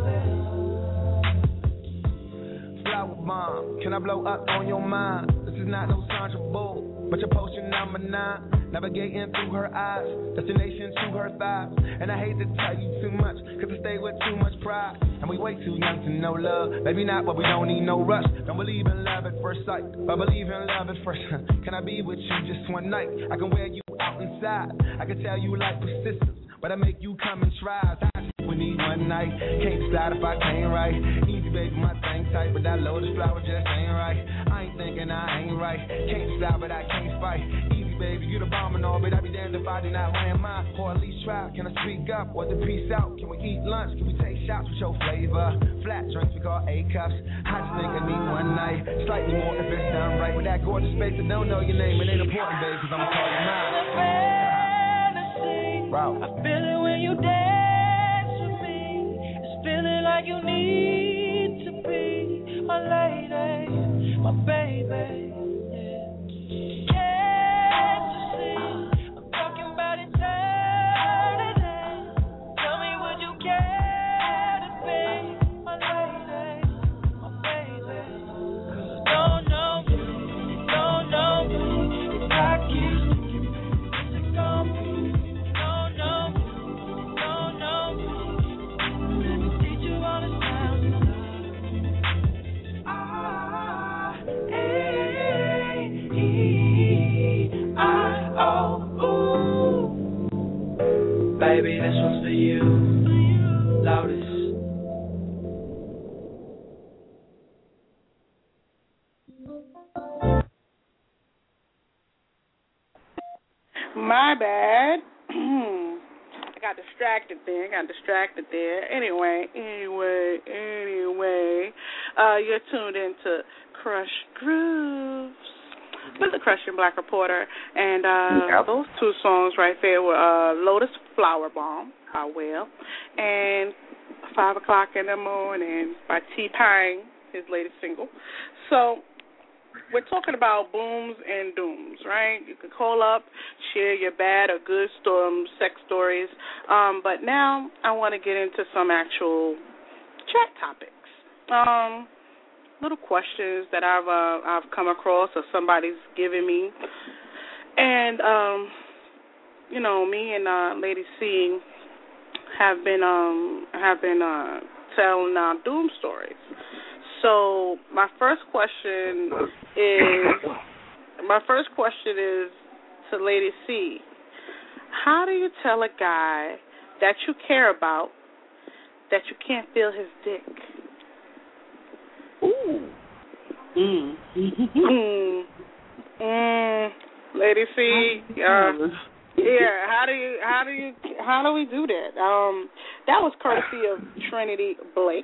baby? Flower bomb, can I blow up on your mind? This is not no Sandra Bull, but your potion number nine. navigating through her eyes, destination to her thighs. And I hate to tell you too much, cause I stay with too much pride. And we way too young to know love, maybe not, but we don't need no rush. Don't believe in love at first sight, but believe in love at first. Can I be with you just one night? I can wear you out inside, I can tell you like persistence, but I make you come and try. We need one night, can't slide if I can't right. Easy baby, my thing tight, but that lotus flower just ain't right. I ain't thinking I ain't right, can't slide but I can't fight. Easy baby, you the bomb and all, but I be damned if I do not land mine. Or at least try, can I speak up, or the peace out? Can we eat lunch, can we take shots with your flavor? Flat drinks we call A-cups, I just think I need one night. Slightly more if it's done right. With that gorgeous face, I don't know your name, it ain't important babe, cause I'ma call you mine. Wow. I feel it when you dance with me. It's feeling like you need to be my lady, my baby. Yeah. Can't you see? I'm talking about eternity. Tell me, would you care to be my lady, my baby? 'Cause I don't know, you don't know me. If I keep music on me. Baby, this one's for you, Lotus. My bad. I got distracted there. I got distracted there. Anyway, anyway, anyway. Uh, you're tuned into Crush Grooves with the Christian Black Reporter. And uh, yep. Those two songs right there were uh, Lotus Flower Bomb, How Well, and Five O'Clock in the Morning by T-Pain, his latest single. So we're talking about booms and dooms, right? You can call up, share your bad or good storm, sex stories. Um, but now I want to get into some actual chat topics. Um, little questions that I've uh, I've come across or somebody's given me. And, um, you know, me and uh, Lady C have been, um, have been uh, telling uh, doom stories. So my first question is, my first question is to Lady C. How do you tell a guy that you care about that you can't feel his dick? Ooh. Mm. mm. Mm. Lady C. Uh, yeah. How do you? How do you? How do we do that? Um, that was courtesy of Trinity Blake.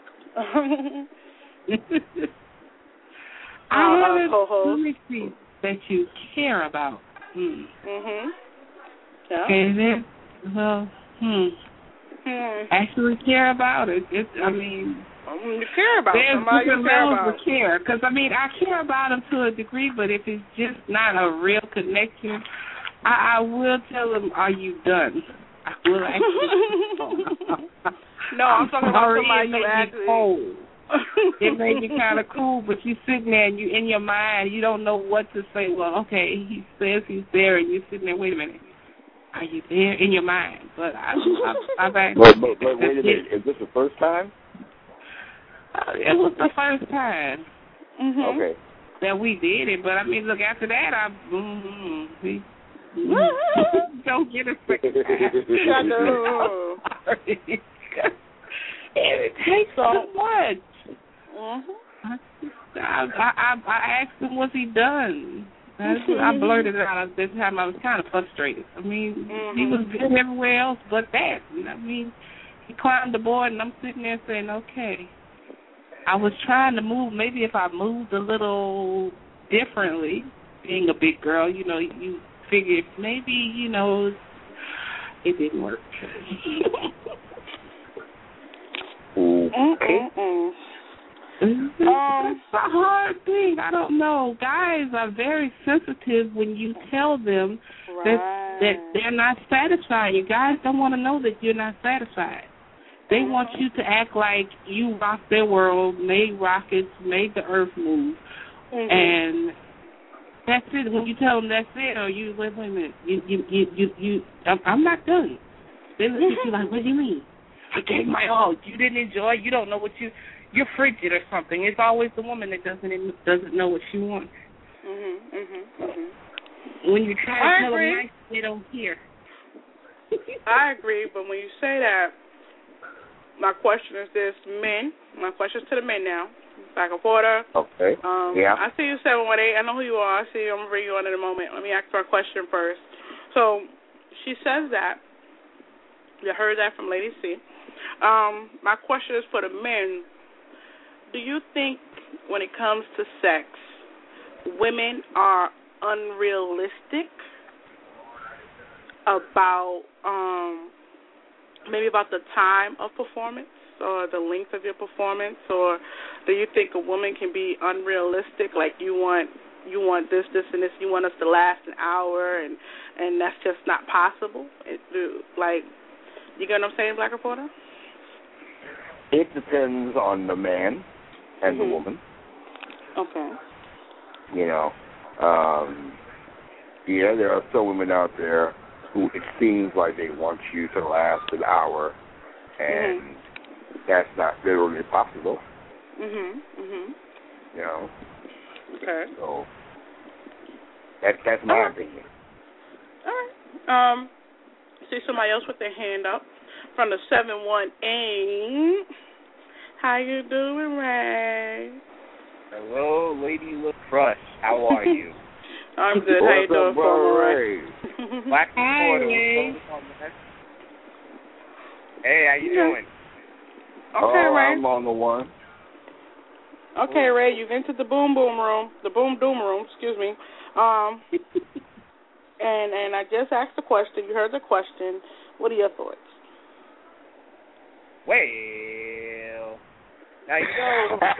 I uh, co-host. That you care about. Hmm. Mhm. Yeah. Okay, then. Well, hmm. Hmm. Actually care about it. It's. I mean. You care about There's somebody different you care levels about. of care. Because, I mean, I care about them to a degree, but if it's just not a real connection, I, I will tell them, are you done? I will actually. No, I'm talking about somebody you actually. Cold. It may be kind of cool, but you sitting there and you in your mind, you don't know what to say. Well, okay, he says he's there, and you're sitting there, wait a minute. Are you there in your mind? But I, I, I've actually. Wait, wait, wait, wait a minute. Is this the first time? Uh, it was the first time mm-hmm. okay. that we did it, but I mean, look, after that, I mm, we, don't get a second time. know. It takes so much. Mm-hmm. I, I, I asked him, was he done? I, I blurted it out at this time. I was kind of frustrated. I mean, mm-hmm. he was good everywhere else but that. I mean, he climbed the board, and I'm sitting there saying, okay. I was trying to move. Maybe if I moved a little differently, being a big girl, you know, you figure maybe, you know, it didn't work. Mm-mm-mm. It's, um, it's a hard thing. I don't know. Guys are very sensitive when you tell them right. that that they're not satisfied. You guys don't want to know that you're not satisfied. They mm-hmm. want you to act like you rock their world, made rockets, made the earth move. Mm-hmm. And That's it. When you tell them that's it, or you wait, wait a minute, you you you you, you I'm, I'm not done. They look at you like, what do you mean? I gave my all. You didn't enjoy. You don't know what you. You're frigid or something. It's always the woman that doesn't doesn't know what she wants. Mhm, mhm, mhm. When you try to I tell agree. them nice, they don't hear. I agree, but when you say that, my question is this: men. My question is to the men now. Back and forth. Okay. Um, yeah. I see you seven one eight. I know who you are. I see you. I'm gonna bring you on in a moment. Let me ask her a question first. So she says that. You heard that from Lady C. Um, my question is for the men. Do you think when it comes to sex, women are unrealistic about um, maybe about the time of performance or the length of your performance, or do you think a woman can be unrealistic? Like you want you want this, this, and this. You want us to last an hour, and and that's just not possible. It, like, you get what I'm saying, Black Reporter? It depends on the man and mm-hmm. the woman. Okay. You know, um, yeah, there are some women out there who it seems like they want you to last an hour, and mm-hmm. that's not literally possible. Mhm. Mhm. You know. Okay. So that that's my right. opinion. All right. Um. See somebody else with their hand up from the seven one eight. How you doing, Ray? Hello, Lady LaCrush. How are you? I'm good. How you doing, former Ray? Black Reporter. Hey, how you yeah. doing? Okay, oh, Ray. I'm on the one. Okay, Ray, you've entered the boom boom room, the boom doom room, excuse me. Um, and and I just asked the question. You heard the question. What are your thoughts? Well, now you know. The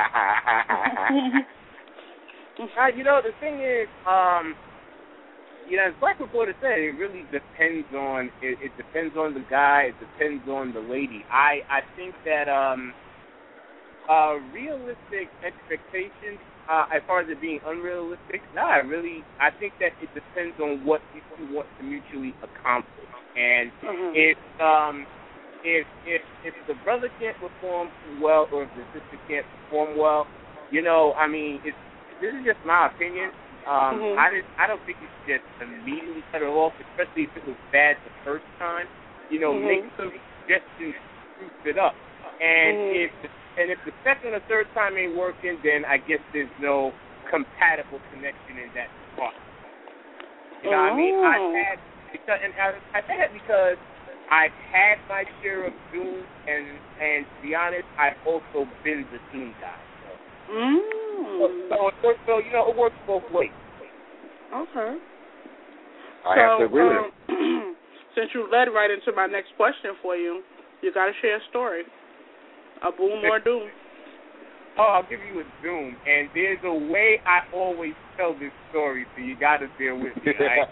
thing, now you know the thing is, um, you know, as Black Reporter said, it really depends on it, it depends on the guy. It depends on the lady. I I think that um. Uh, realistic expectations, uh, as far as it being unrealistic, no, I really, I think that it depends on what people want to mutually accomplish. And mm-hmm. if, um, if, if, if the brother can't perform well, or if the sister can't perform well, you know, I mean, it's, this is just my opinion. Um, mm-hmm. I just, I don't think you should just immediately cut it off, especially if it was bad the first time. You know, mm-hmm. make some suggestions, spruce it up. And mm-hmm. if And if the second or third time ain't working, then I guess there's no compatible connection in that spot. You know oh. what I mean? I've had, because, and I, I say that because I've had my share of doom, and and to be honest, I've also been the doom guy. So, mm. so, so, it works, so you know, it works both ways. Okay. I so, have to agree um, with him. Since you led right into my next question for you, you got to share a story. A boom or a doom? Oh, I'll give you a doom. And there's a way I always tell this story, so you got to bear with me, right?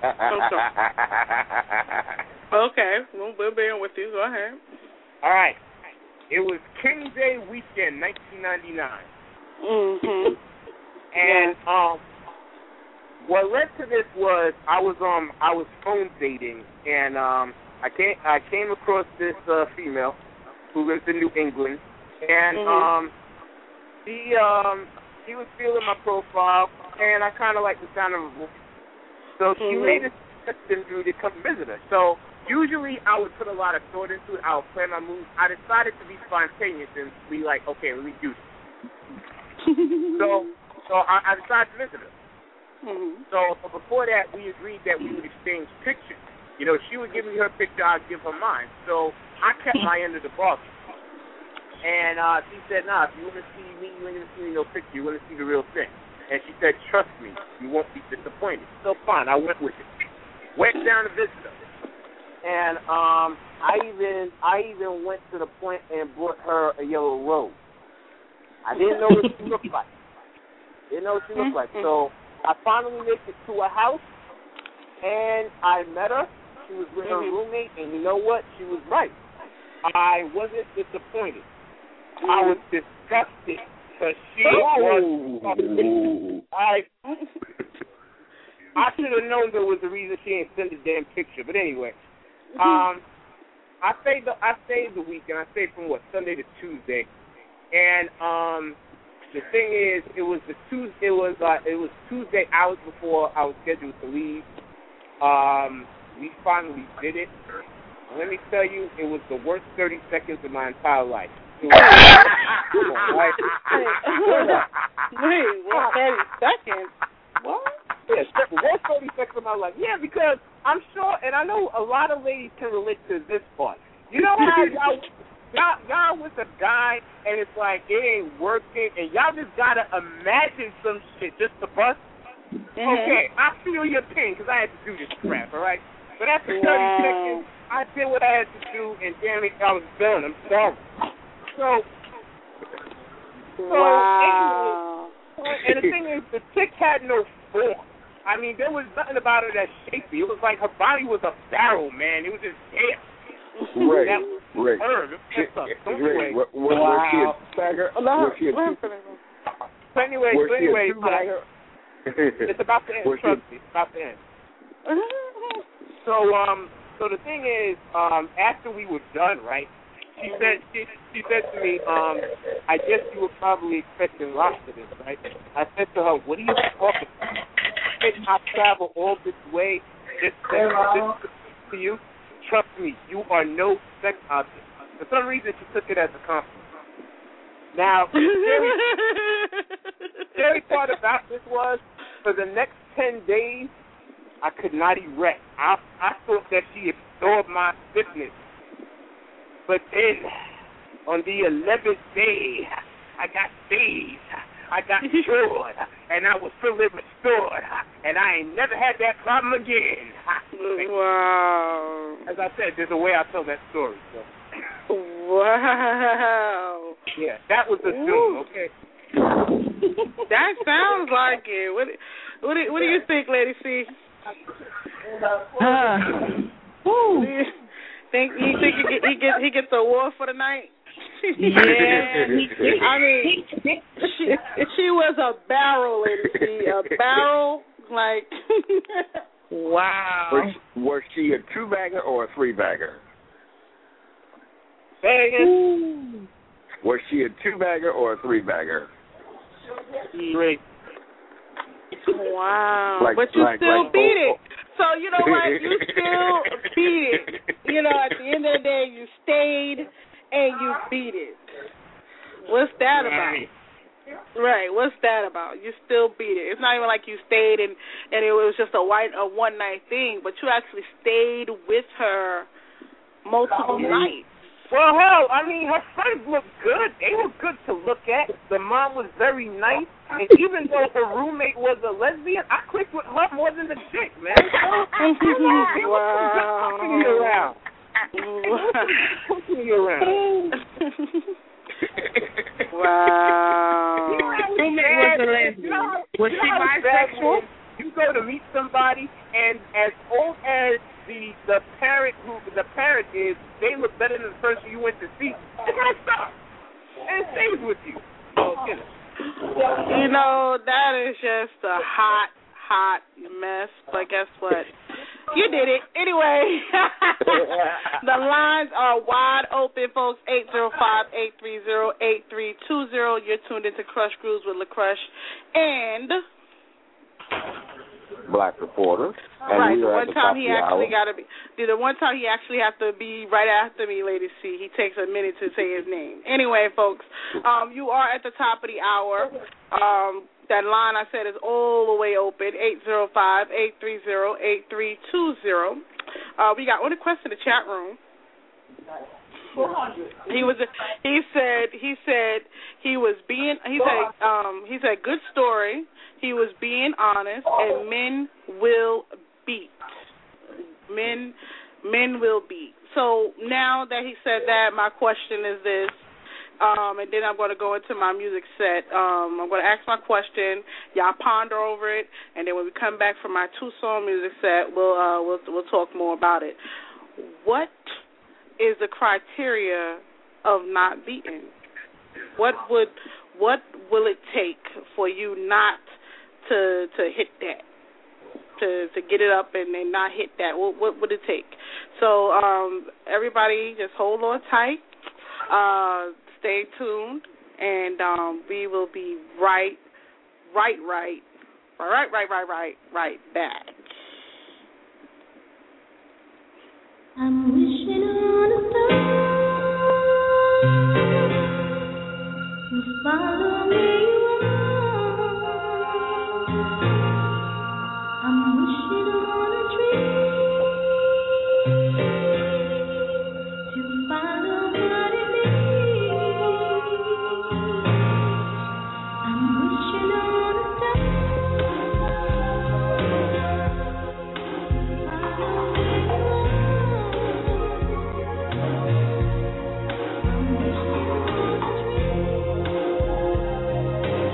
Okay. Well, we'll bear with you. Go ahead. All right. It was King's Day weekend, nineteen ninety-nine. Mm-hmm. And yeah. um, what led to this was I was um I was phone dating, and um I came I came across this uh, female who lives in New England. And mm-hmm. um, he um, he was feeling my profile, and I kind of liked the sound of her voice. So she mm-hmm. made a suggestion to come visit her. So usually I would put a lot of thought into it. I would plan my moves. I decided to be spontaneous and be like, okay, let me do this. so so I, I decided to visit her. Mm-hmm. So but before that, we agreed that we would exchange pictures. You know, she would give me her picture, I'd give her mine. So I kept my end of the bargain. And uh, she said, nah, if you want to see me, you ain't going to see me no picture. You want to see the real thing. And she said, trust me, you won't be disappointed. So fine, I went with it. Went down to visit her. And um, I even I even went to the point and brought her a yellow rose. I didn't know what she looked like. Didn't know what she looked like. So I finally made it to her house, and I met her. She was with her roommate, and you know what? She was right. I wasn't disappointed. I was disgusted because she was. I I should have known there was a reason she ain't send the damn picture. But anyway, um, I stayed the I stayed the weekend. I stayed from what Sunday to Tuesday, and um, the thing is, it was the Tuesday. It was uh, it was Tuesday hours before I was scheduled to leave. Um, we finally did it. And let me tell you, it was the worst thirty seconds of my entire life. It was, like, Wait, what thirty seconds? What? Yes, the worst thirty seconds of my life. Yeah, because I'm sure, and I know a lot of ladies can relate to this part. You know how y'all, y'all, y'all with a guy, and it's like, it ain't working, and y'all just gotta imagine some shit just to bust? Mm-hmm. Okay, I feel your pain, because I had to do this crap, all right? But after thirty wow. seconds, I did what I had to do, and damn it, I was done. I'm sorry. So, so wow. anyway, and the thing is, the chick had no form. I mean, there was nothing about her that shapy. It was like her body was a barrel, man. It was just hair. Right, that was right. Her. It was right. Right. Was wow. she a bagger? Was she a two? So anyway, was so anyway, she a two-bagger? It's about to end. Trust me, it's about to end. So, um, so the thing is, um, after we were done, right? She said, she, she said to me, um, I guess you were probably expecting lots of this, right? I said to her, what are you talking about? I travel all this way just to, this to you. Trust me, you are no sex object. For some reason, she took it as a compliment. Now, the scary, scary part about this was, for the next ten days, I could not erect. I, I thought that she absorbed my stiffness. But then, on the eleventh day, I got saved. I got cured, and I was fully restored, and I ain't never had that problem again. Wow. As I said, there's a way I tell that story. So. Wow. Yeah, that was the doom, okay? That sounds like it. What, what, do, what do you think, Lady C? Uh, do you think you think he, get, he gets he gets the award for the night? Yeah. I mean, she she was a barrel, Lady C, a barrel like. Wow. Was, was she a two bagger or a three bagger? Vegas. Was she a two bagger or a three bagger? Three. Wow. Like, but you like, still like, beat oh, it. So, you know what? You still beat it. You know, at the end of the day, you stayed and you beat it. What's that about? Right. What's that about? You still beat it. It's not even like you stayed and, and it was just a white a one night thing, but you actually stayed with her multiple nights. Well, hell, I mean, her friends looked good. They were good to look at. The mom was very nice. And even though her roommate was a lesbian, I clicked with her more than the chick, man. They were wow. pushing me around. Pushing me around. Wow. You know how roommate was a lesbian. You know, was you she know bisexual? You go to meet somebody, and as old as the the parent who the parent is, they look better than the person you went to see. It's gonna stop, and it stays with you. So, you know. You know, that is just a hot, hot mess. But guess what? You did it anyway. The lines are wide open, folks. eight zero five, eight three zero, eight three two zero. You're tuned into Crush Grooves with LaCrush and Black Reporter. And right. we The are one at the time top he of the actually hour. got to be. The one time he actually have to be right after me, Lady C. He takes a minute to say his name. Anyway, folks, um, you are at the top of the hour. Um, that line I said is all the way open. eight zero five, eight three zero, eight three two zero. Uh, we got one request in the chat room. He was. He said. He said he was being. He said. Um. He said good story. He was being honest, and men will beat. Men. Men will beat. So now that he said that, my question is this. Um, and then I'm going to go into my music set. Um, I'm going to ask my question. Y'all ponder over it, and then when we come back from my two-song music set, we'll uh, we'll we'll talk more about it. What is the criteria of not beating? What would what will it take for you not to to hit that? to to get it up and, and not hit that? What what would it take? So um, everybody, just hold on tight, uh, stay tuned, and um, we will be right, right, right, right, right, right, right, right back. I'm wishing on a star to follow me around. I'm wishing on a dream to follow what it means. I'm wishing on a star to follow me around.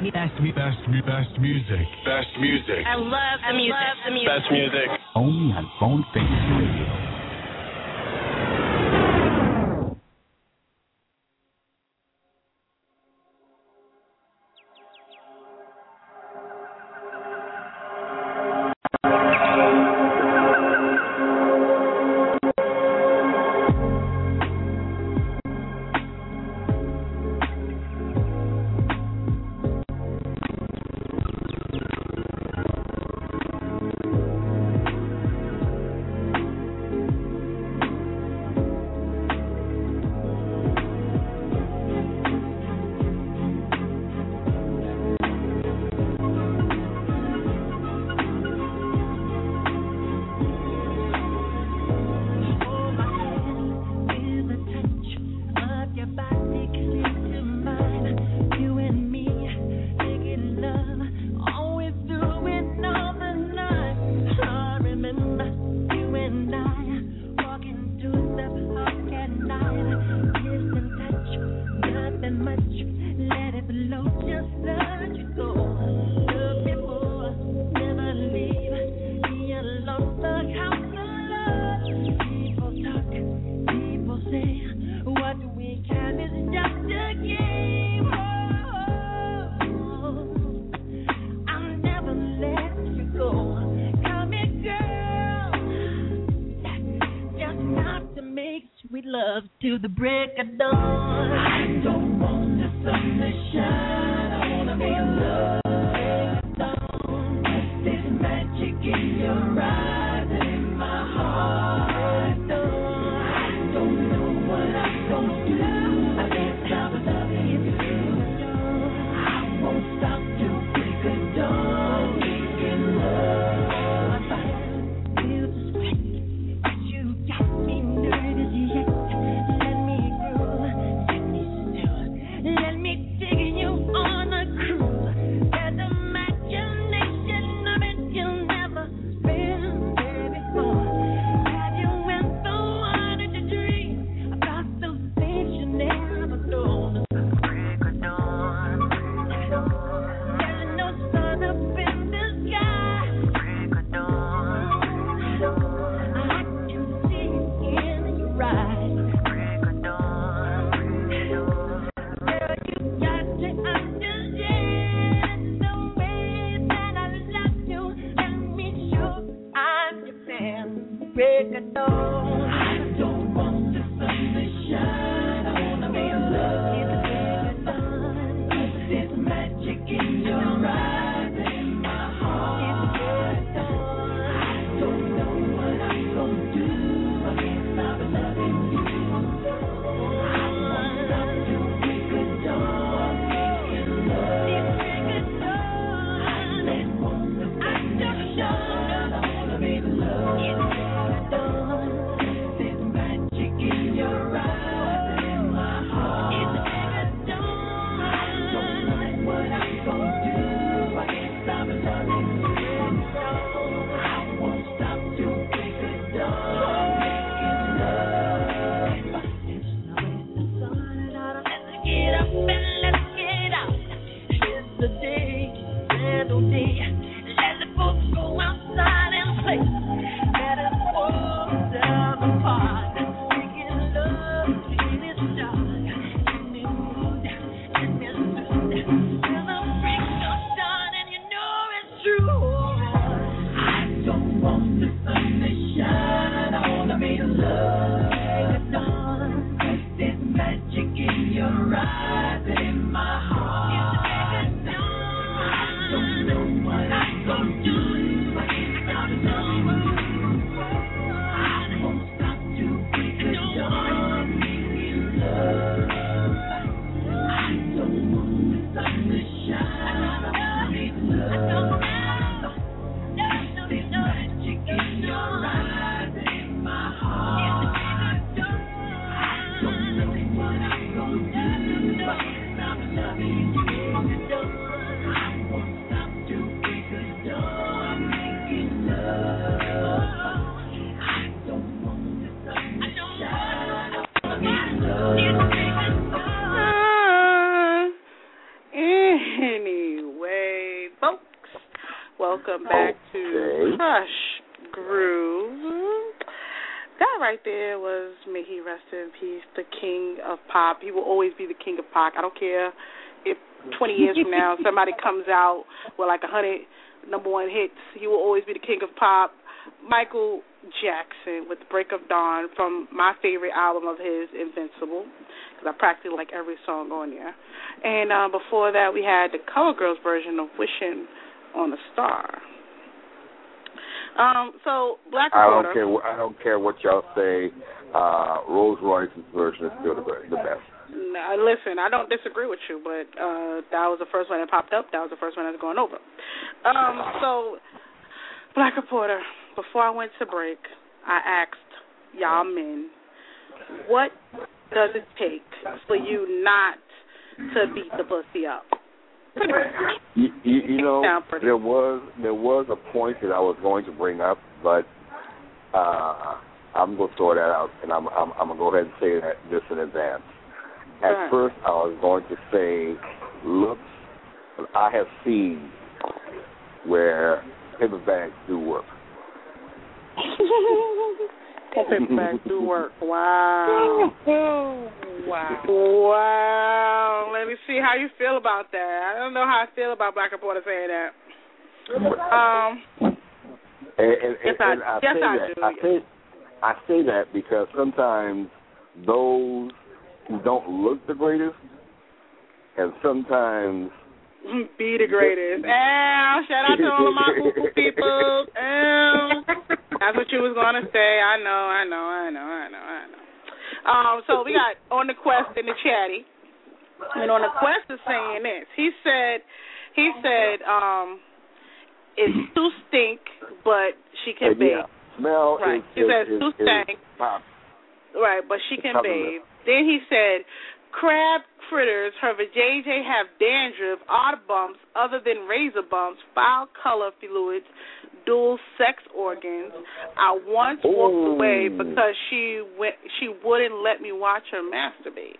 Best, mu- best, mu- best music. Best music. I love the music. Love the music. Best music. Only on Phone Fantasy Radio. To the break of dawn. I don't want the sun to shine. I wanna be loved. There's magic in your eyes and in my heart. I don't know what I'm gonna do. I can't stop loving you. I won't stop till break of dawn. Making love. I feel the sweat, but you got me nervous yet. Break a dawn. I don't want the sun to shine. I wanna be loved. There's magic in your eyes and in my heart. I don't know what I'm gonna do. I can't stop loving you. I won't stop till break a dawn. Making love. Break a dawn. I don't want the sun to shine. I wanna be loved. There's magic in your eyes and in my heart. It's a dawn. I don't know what I'm gonna do. I can't stop loving you. I won't stop till break of dawn. Making love. There's no way to sort out. Let's get up and let's get out. It's the day, it's the day. Let the folks go outside and play. Better Rush Groove. That right there was, may he rest in peace, the king of pop. He will always be the king of pop. I don't care if twenty years from now somebody comes out with like a hundred number one hits. He will always be the king of pop. Michael Jackson with The Break of Dawn from my favorite album of his, Invincible, because I practically like every song on there. And uh, before that, we had the Cover Girls version of Wishing on a Star. Um, so Black I Reporter. don't care. wh- I don't care what y'all say. Uh, Rolls Royce's version is still the, the best. Now, listen, I don't disagree with you, but uh, that was the first one that popped up. That was the first one I was going over. Um, so, Black Reporter, before I went to break, I asked y'all men, what does it take for you not to beat the pussy up? You, you, you know, there was there was a point that I was going to bring up, but uh, I'm going to throw that out, and I'm I'm, I'm going to go ahead and say that this in advance. At Right. first, I was going to say, looks, I have seen where paper bags do work. Paper bags do work. Wow. Wow. Wow. Let me see how you feel about that. I don't know how I feel about Black Reporter saying that. Um. And, and, Yes, and I- I, yes, say I that. do. I say, I say that because sometimes those who don't look the greatest, and sometimes Be the greatest. Ow, shout out to all of my poo-poo people. Ow. That's what you was going to say. I know, I know, I know, I know, I know. Um, so we got On the Quest in the chatty. And On the Quest is saying this. He said, he said, um, it's too stink, but she can uh, bathe. yeah, smell Right. is, He is, says is, too is stank. pop. Right, but she can Cover bathe. Then he said, crab critters, her vajayjay have dandruff, odd bumps other than razor bumps, foul color fluids, dual sex organs. I once walked Ooh. away because she went, she wouldn't let me watch her masturbate.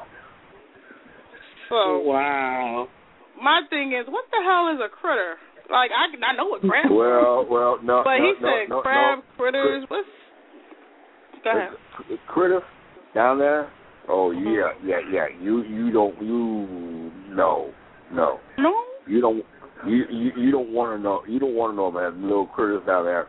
So Wow. my thing is, what the hell is a critter? Like I, I know what crabs are, Well, well, no, but no, he no, said no, crab no. critters. What's go ahead. The critter down there. Oh yeah, yeah, yeah. You you don't you no no no. You don't you you, you don't want to know. You don't want to know about little critters down there.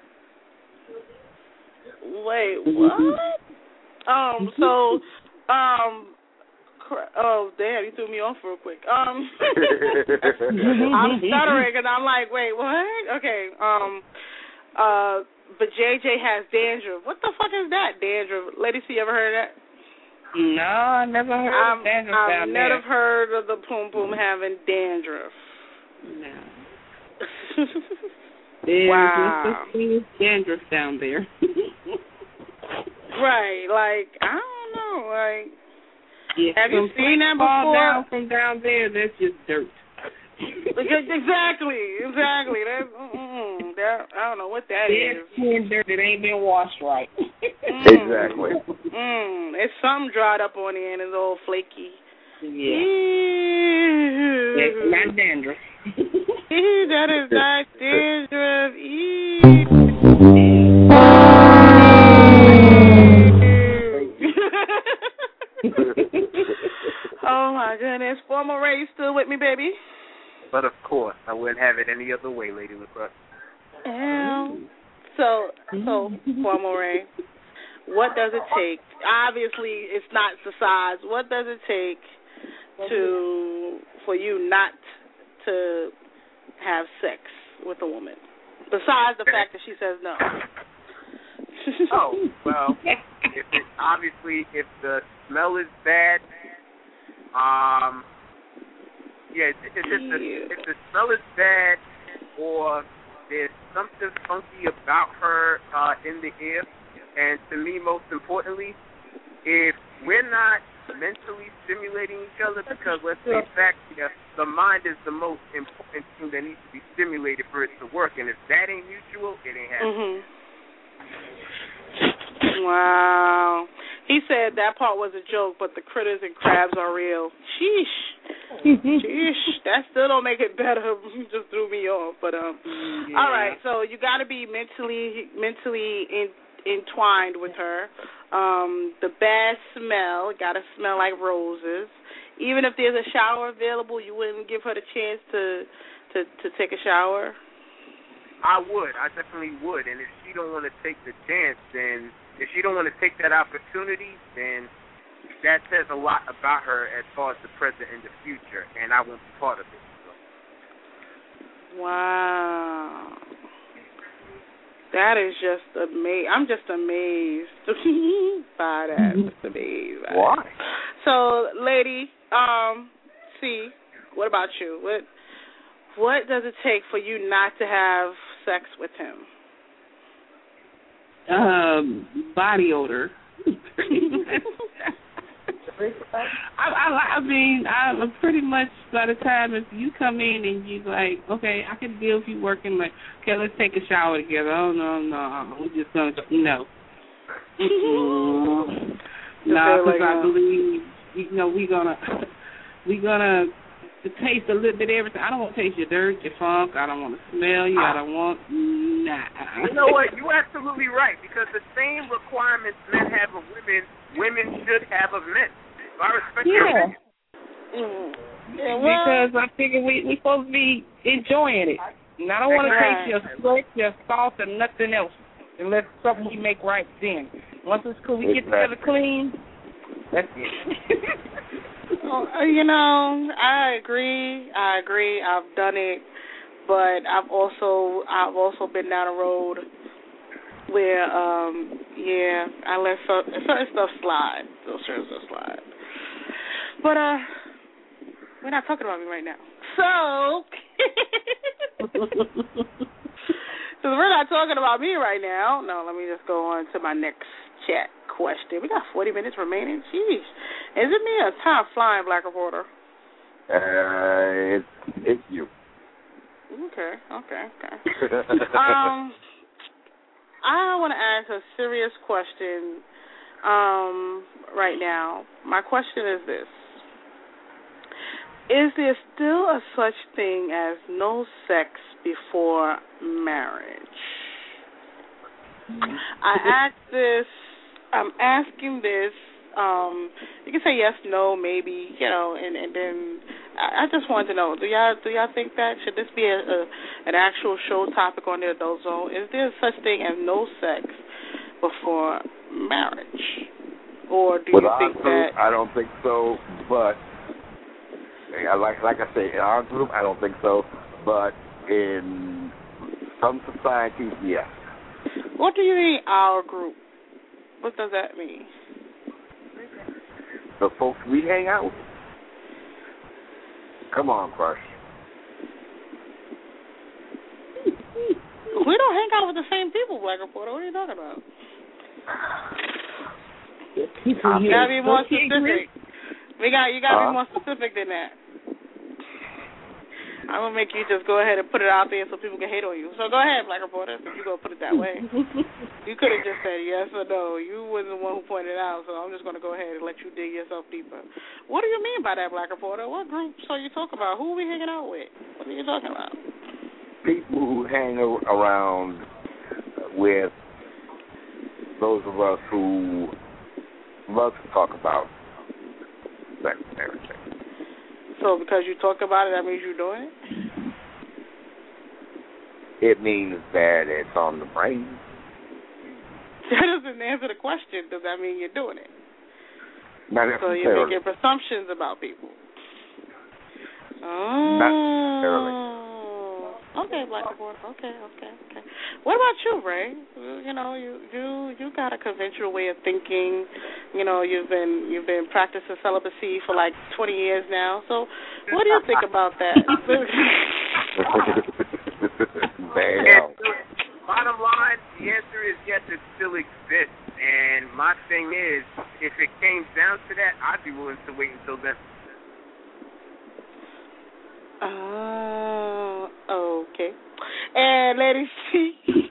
Wait, what? um, so, um, cr- oh damn, you threw me off real quick. Um, I'm stuttering because I'm like, wait, what? Okay, um, uh, but J J has dandruff. What the fuck is that? Dandruff. Lady C, ever heard of that? No, I never heard I'm, of dandruff I've down never there. heard of the poom poom having dandruff. No. There's Wow. no such thing as dandruff down there. Right, like I don't know, like Yeah, have you when seen that flakes fall before? down from down there, that's just dirt. Exactly, exactly. That's, mm, that, I don't know what that There's is. skin dirt that ain't been washed right. Mm. Exactly. Mm, it's something dried up on the end. It's all flaky. Yeah. Ew. That's not dandruff. Ew, that is not dandruff. Ew. Oh my goodness. Former Ray, you still with me, baby? But of course, I wouldn't have it any other way, Lady LaCroix. Ew. So, so, Former Ray, what does it take? Obviously, it's not the size. What does it take to for you not to have sex with a woman? Besides the fact that she says no. Oh, well, if it, obviously, if the smell is bad, um, yeah, if, if, the, if the smell is bad or there's something funky about her uh, in the air, and to me, most importantly, if we're not mentally stimulating each other, because let's face fact, yeah, the mind is the most important thing that needs to be stimulated for it to work, and if that ain't mutual, it ain't happening. Mm-hmm. Wow. He said that part was a joke, but the critters and crabs are real. Sheesh. Sheesh, that still don't make it better. Just threw me off. But um, yeah. All right. So you got to be mentally mentally in, entwined with her. Um, the bad smell got to smell like roses. Even if there's a shower available, you wouldn't give her the chance to to, to take a shower. I would. I definitely would. And if she don't want to take the chance, then if she don't want to take that opportunity, then that says a lot about her as far as the present and the future, and I won't be part of it. So. Wow. That is just amazing. I'm just amazed by that. Just amazed by Why? That. So, lady, um, C, what about you? What What does it take for you not to have sex with him? Um, body odor. I, I, I mean, I pretty much by the time if you come in and you like, okay, I can deal with you working, like, okay, let's take a shower together. Oh no, no, we're just gonna no. Mm-hmm. No, because I believe you know we gonna we gonna taste a little bit of everything. I don't want to taste your dirt, your funk. I don't want to smell you. I don't want nah. You know what? You're absolutely right because the same requirements men have of women, women should have of men. I respect yeah. Mm. Yeah, well, because I figure we we supposed to be enjoying it. And I don't want to taste your sweat, your salt, and nothing else unless it's something we make right then. Once it's cool, we get together clean. That's it. Oh, you know, I agree. I agree. I've done it, but I've also I've also been down a road where, um, yeah, I let certain, certain stuff slide. Those certain stuff slide. But uh, we're not talking about me right now. So, so we're not talking about me right now. No, let me just go on to my next chat question. We got forty minutes remaining. Jeez. Is it me or time flying, Black Reporter? Uh, it's, it's you. Okay, okay, okay. um, I want to ask a serious question um, right now. My question is this. Is there still a such thing as no sex before marriage? I ask this, I'm asking this, um, you can say yes, no, maybe, you know, and, and then I, I just wanted to know, do y'all do y'all think that? Should this be a, a an actual show topic on the Adult Zone? Is there such thing as no sex before marriage? Or do With you our think group, that... I don't think so, but like like I say, in our group, I don't think so, but in some societies, yes. What do you mean, our group? What does that mean? The folks we hang out with? Come on, Crush. We don't hang out with the same people, Black Reporter. What are you talking about? You gotta be more specific. We got you gotta uh, be more specific than that. I'm gonna make you just go ahead and put it out there so people can hate on you. So go ahead, Black Reporter, if you're gonna put it that way. You could have just said yes or no. You wasn't the one who pointed it out, so I'm just gonna go ahead and let you dig yourself deeper. What do you mean by that, Black Reporter? What groups are you talking about? Who are we hanging out with? What are you talking about? People who hang around with those of us who love to talk about sex and everything. So because you talk about it, that means you're doing it? It means that it's on the brain. That doesn't answer the question. Does that mean you're doing it? Not so necessarily. you're making presumptions about people. Oh. Not necessarily. Okay, Black Reporter. Okay, okay, okay. What about you, Ray? You know, you you you got a conventional way of thinking. You know, you've been you've been practicing celibacy for like twenty years now. So, what do you think about that? And bottom line, the answer is yes, it still exists. And my thing is, if it came down to that, I'd be willing to wait until then. Oh, uh, okay. And Lady C.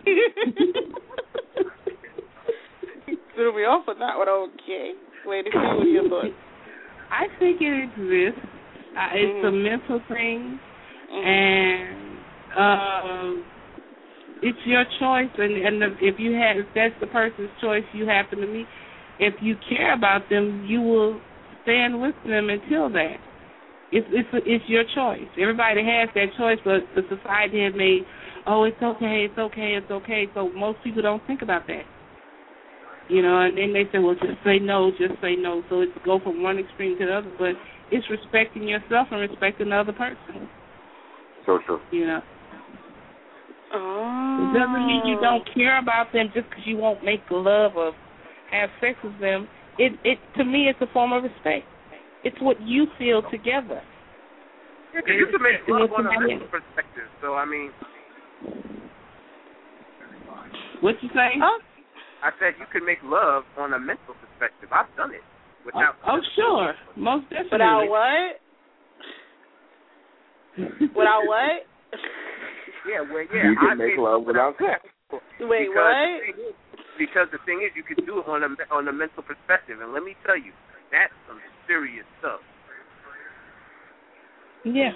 Threw me off with that one, okay. Lady C, what are your thoughts? I think it exists. Uh, it's mm-hmm. a mental thing, mm-hmm. and um, it's your choice. And, and the, if you have, if that's the person's choice, you happen to meet. If you care about them, you will stand with them until that. It's it's it's your choice. Everybody has that choice, but the society has made, oh, it's okay, it's okay, it's okay. So most people don't think about that. You know, and then they say, well, just say no, just say no. So it's go from one extreme to the other, but it's respecting yourself and respecting the other person. So true. You know. Oh. It doesn't mean you don't care about them just because you won't make love or have sex with them. It, it to me, it's a form of respect. It's what you feel together. Yeah, because you can make love on a mental perspective. So, I mean. What you saying? Oh. I said you can make love on a mental perspective. I've done it. Without oh, oh, sure. Most definitely. Without what? Without what? Yeah, well, yeah. You can I make love without sex. Wait, because what? The thing is, because the thing is, you can do it on a, on a mental perspective. And let me tell you, that's some serious stuff. Yeah.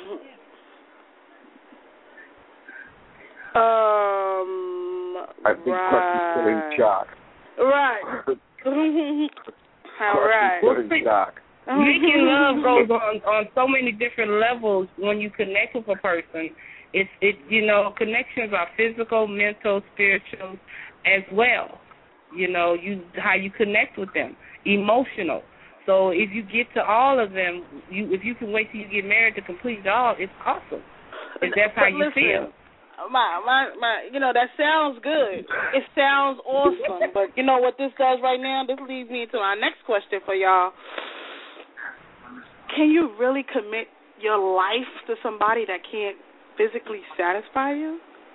Um. I think right. Crusty's still in shock. Right. All right. Crusty's still in shock. Making love goes on on so many different levels when you connect with a person. It's it you know connections are physical, mental, spiritual, as well. You know you how you connect with them, emotional. So if you get to all of them, you if you can wait till you get married to complete it all, it's awesome. If that's how you listen, feel. My my my, you know that sounds good. It sounds awesome. But you know what this does right now? This leads me to our next question for y'all. Can you really commit your life to somebody that can't physically satisfy you?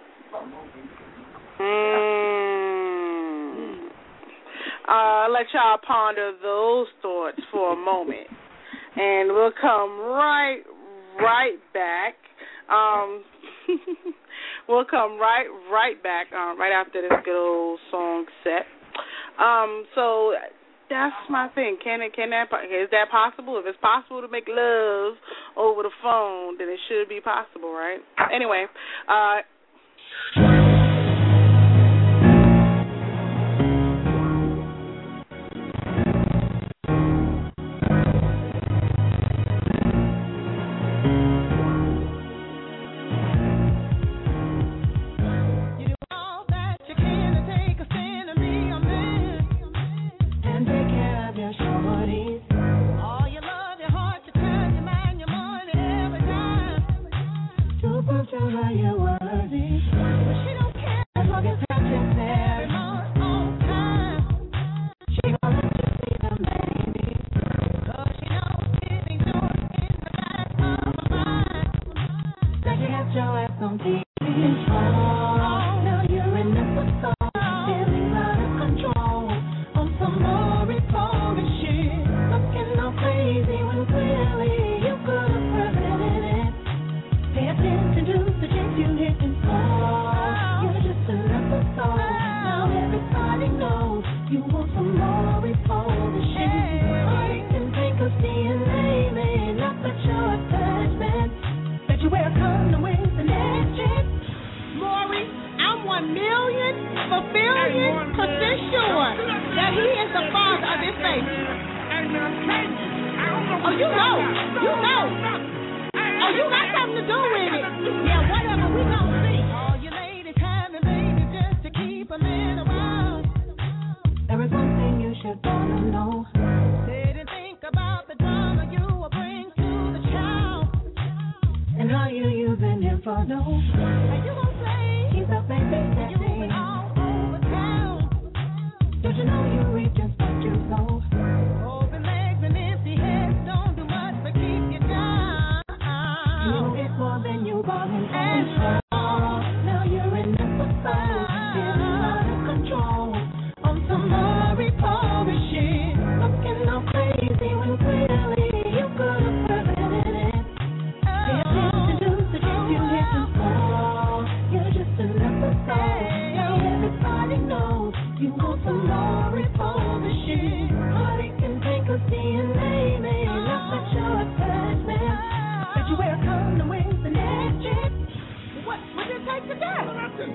Mm. Uh, let y'all ponder those thoughts for a moment, and we'll come right, right back. Um, we'll come right, right back, um, right after this good old song set. Um, so. That's my thing. Can it? Can that? Is that possible? If it's possible to make love over the phone, then it should be possible, right? Anyway, uh.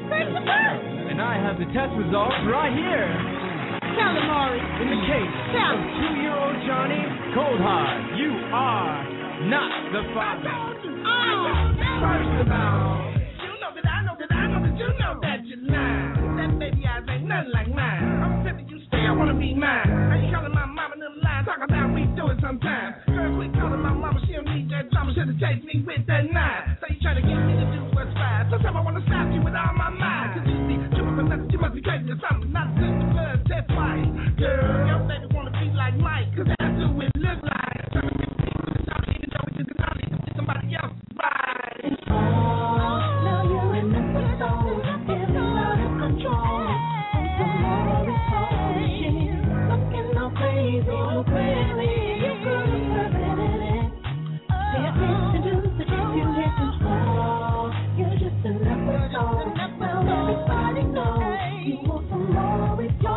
And I have the test results right here. Tell him, Maury. In the case Tell of two-year-old Johnny Coldheart, you are not the father. First of all, you know that I know that I know that you know that you're lying. That baby eyes ain't nothing like mine. I'm fifty, you still wanna be mine. Now you calling my mama them lies, talk about we do it sometimes. Girl, quit calling my mama, she don't need that drama. Should've chased me with that nine. So you try to get me to do what's right. Sometimes I wanna stop you with all my mind. Cause you see, you must have nothing, you must be crazy or something. Not since the blood test fight. Girl, your baby wanna be like Mike, cause that's who it look like. Trying to get me with the top, even though it's just not even somebody else right. Now you're in the zone, feeling out of control. And tomorrow is pushing, looking all crazy, all crazy. You could have prevented it. Pay attention to the things you hit control. You're just an episode. Well, everybody knows you want some more with your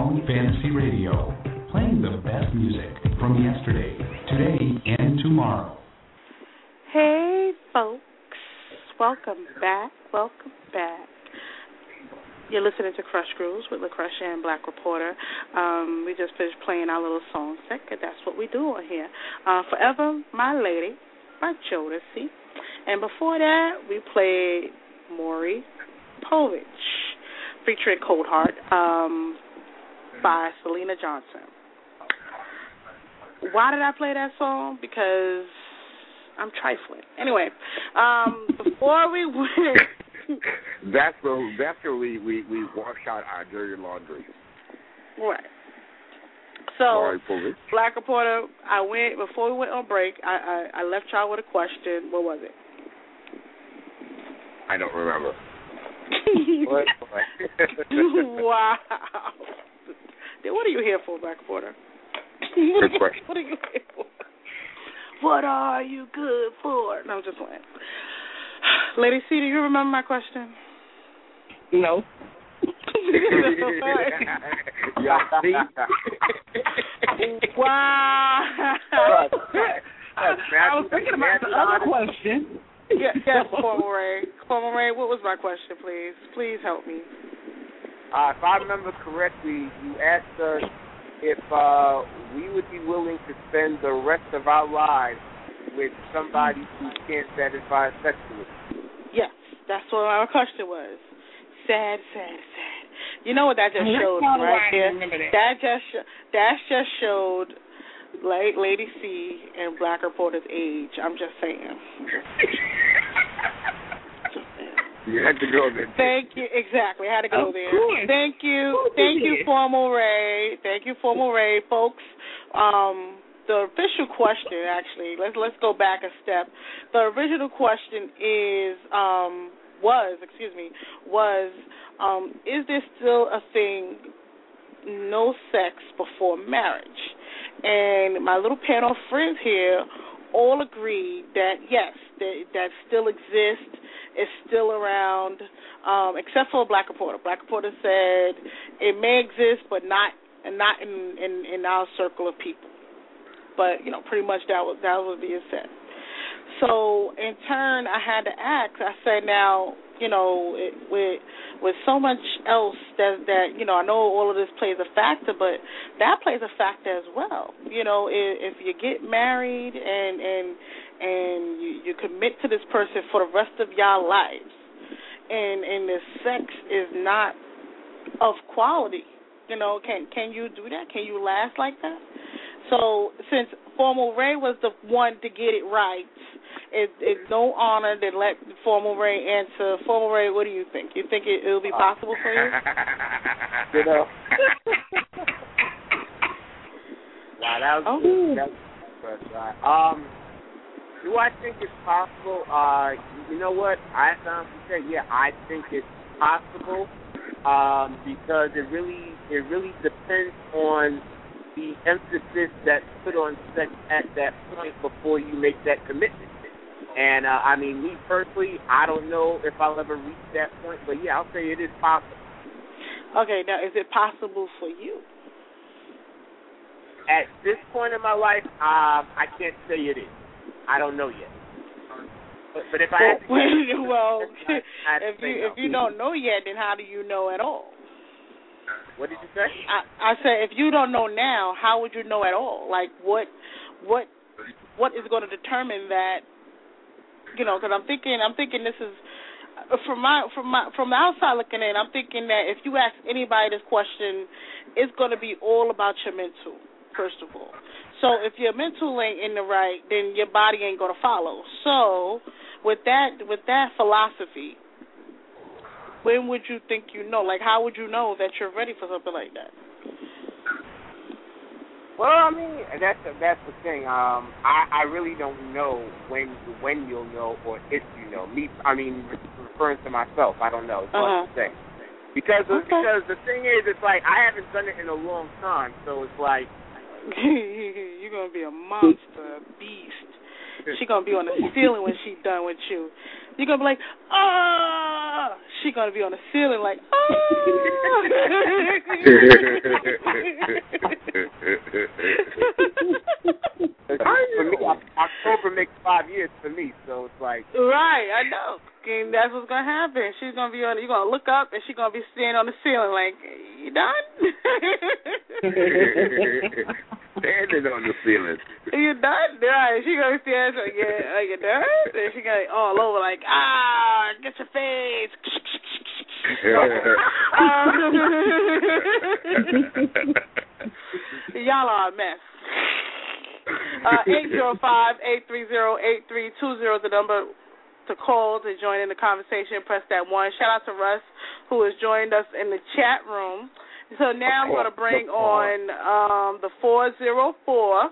Phone Fantasy Radio, playing the best music from yesterday, today, and tomorrow. Hey, folks. Welcome back. Welcome back. You're listening to Crush Grooves with LaCrush and Black Reporter. Um, we just finished playing our little song set, and that's what we do on here. Uh, Forever My Lady by Jodeci. And before that, we played Maury Povich, featuring Cold Heart, um, by Selena Johnson. Why did I play that song? Because I'm trifling. Anyway, um, before we went... that's where that's where we, we, we wash out our dirty laundry. Right. So, Black Reporter, I went before we went on break. I, I, I left y'all with a question. What was it? I don't remember. what? Wow. What are you here for, Black Reporter? Good question. What are you here for? What are you good for? No, I'm just playing. Lady C, do you remember my question? No. Wow. I was thinking about the other question. Yes, yes, Formal Ray. Formal Ray, what was my question, please? Please help me. Uh, if I remember correctly, you asked us if uh, we would be willing to spend the rest of our lives with somebody who can't satisfy us sexually. Yes, that's what my question was. Sad, sad, sad. You know what that just showed right there? That. that just sh- that just showed Lady C and Black Reporter's age. I'm just saying. You had to go there. Thank you. Exactly. I had to go of there. Course. Thank you. Thank you, Formal Ray. Thank you, Formal Ray. Folks, um, the official question, actually, let's let's go back a step. The original question is, um, was, excuse me, was, um, is there still a thing, no sex before marriage? And my little panel of friends here all agreed that, yes, that, that still exists. It's still around, um, except for Black Reporter. Black Reporter said it may exist, but not and not in, in, in our circle of people. But, you know, pretty much that was that was being said. So, in turn, I had to ask. I said, now, you know, it, with with so much else that, that, you know, I know all of this plays a factor, but that plays a factor as well. You know, if, if you get married and and and you, you commit to this person for the rest of your lives, and and the sex is not of quality, you know, can can you do that? Can you last like that? So since Formal Ray was the one to get it right, it, it's no honor to let Formal Ray answer. Formal Ray, what do you think? You think it will be possible for you? You know. Wow, that was oh. good. That was good. Right. Um, do I think it's possible? Uh, you know what? I honestly say, yeah, I think it's possible. Um, because it really, it really depends on the emphasis that's put on sex at that point before you make that commitment. And, uh, I mean, me personally, I don't know if I'll ever reach that point, but, yeah, I'll say it is possible. Okay, now, is it possible for you? At this point in my life, um, I can't say it is. I don't know yet. But, but if I had to well, well I, I if you no. if you don't know yet, then how do you know at all? What did you say? I, I said, if you don't know now, how would you know at all? Like, what, what, what is going to determine that? You know, because I'm thinking, I'm thinking this is from my from my from the outside looking in. I'm thinking that if you ask anybody this question, it's going to be all about your mental, first of all. So if your mental ain't in the right, then your body ain't going to follow. So with that with that philosophy, when would you think you know? Like, how would you know that you're ready for something like that? Well, I mean, that's the, that's the thing. Um, I, I really don't know when when you'll know or if you know. Me, I mean, referring to myself, I don't know. It's hard uh-huh. to say. Because okay. because the thing is, it's like I haven't done it in a long time, so it's like you're gonna be a monster, a beast. She gonna be on the ceiling when she done with you. You're gonna be like, ah. She gonna be on the ceiling like, ah. For me, October makes five years for me, so it's like. Right, I know. And that's what's gonna happen. She's gonna be on. You're gonna look up, and she's gonna be standing on the ceiling like, you done? Standing on the ceiling. You done? Right. She gonna be standing like, yeah, are you done? And she gonna be all over like, ah, get your face. Y'all are a mess. Uh, eight zero five, eight three zero, eight three two zero is the number to call to join in the conversation. Press that one. Shout out to Russ, who has joined us in the chat room. So now I'm going to bring on um, the four zero four,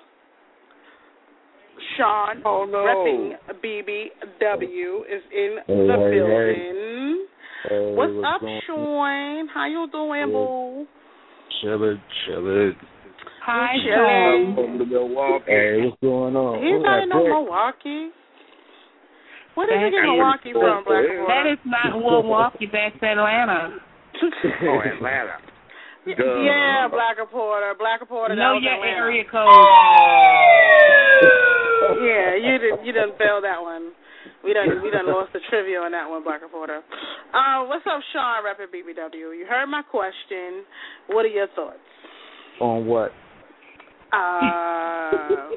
Sean, oh, no. repping B B W, is in hey, the hey, building. Hey, what's, what's up, going Sean? How you doing, hey. boo? Chillin', chillin'. Hi, Sean. Hey, what's going on? He's not in no Milwaukee. What is he in Milwaukee from, Black Boy? That is not Milwaukee. That's Atlanta. Oh, Atlanta. Duh. Yeah, Black Reporter. Black Reporter. Know your Atlanta. area code. Yeah, you didn't. You didn't fail that one. We done. We done lost the trivia on that one, Black Reporter. Uh, what's up, Sean? Rapping B B W. You heard my question. What are your thoughts? On what? Uh,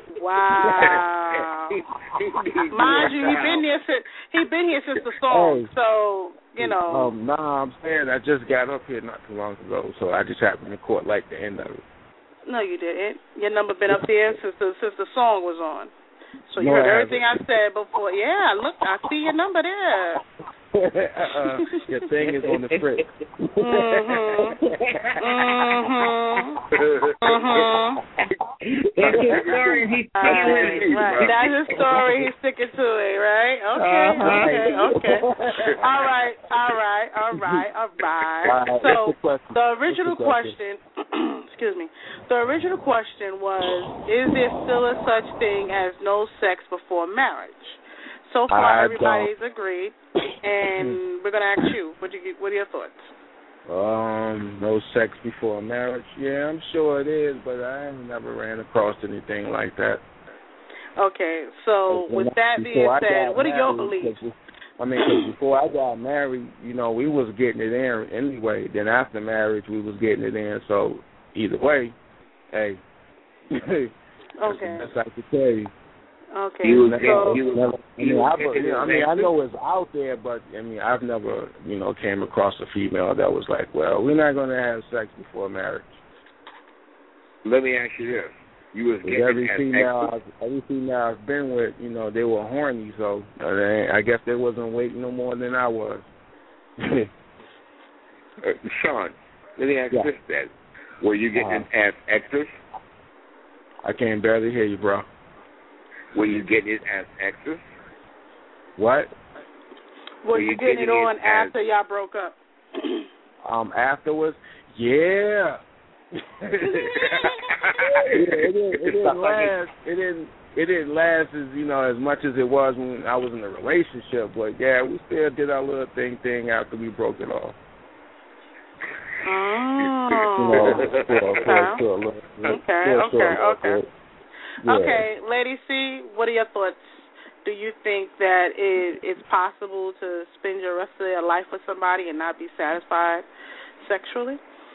wow. Mind you, he been here since he been here since the song. Hey. So you know. Um, nah, I'm saying I just got up here not too long ago, so I just happened to caught like the end of it. No, you didn't. Your number been up there since the since the song was on. So you No, heard I everything I said before. Yeah, look, I see your number there. uh, your thing is on the fritz. Mhm. Mhm. Mhm. That's his story. He's sticking with it. Right. That's his story. He's sticking to it. Right. Okay. Uh-huh. Okay. Okay. All right. All right. All right. All right. Right. So the, the original the question. question. Excuse me. The original question was: is there still a such thing as no sex before marriage? So far, I everybody's don't. agreed, and we're gonna ask you. What do you? What are your thoughts? Um, no sex before marriage. Yeah, I'm sure it is, but I ain't never ran across anything like that. Okay, so with that being Before I said, got what are your married, beliefs? 'cause I mean, 'cause before I got married, you know, we was getting it in anyway. Then after marriage, we was getting it in. So either way, hey. Okay. That's the best I could tell you. Okay. You, so, you, you, I mean, I, you know, I mean, I know it's out there, but I mean, I've never, you know, came across a female that was like, well, we're not going to have sex before marriage. Let me ask you this: you was getting every as female, ex- I've, every female I've been with, you know, they were horny, so uh, they, I guess they wasn't waiting no more than I was. uh, Sean, let me ask Yeah. this then: were you getting Uh-huh. as extras? I can barely hear you, bro. Were you getting it as extras? What? were were you you getting it getting on it as- after y'all broke up? Um, afterwards, yeah. yeah, it didn't, it didn't last. It didn't. It didn't last as you know as much as it was when I was in a relationship. But yeah, we still did our little thing thing after we broke it off. Oh. You know, for, for, okay. for, for a little, Okay. for a Okay. short Okay. bit. Yeah. Okay, Lady C, what are your thoughts? Do you think that it, it's possible to spend your rest of your life with somebody and not be satisfied sexually?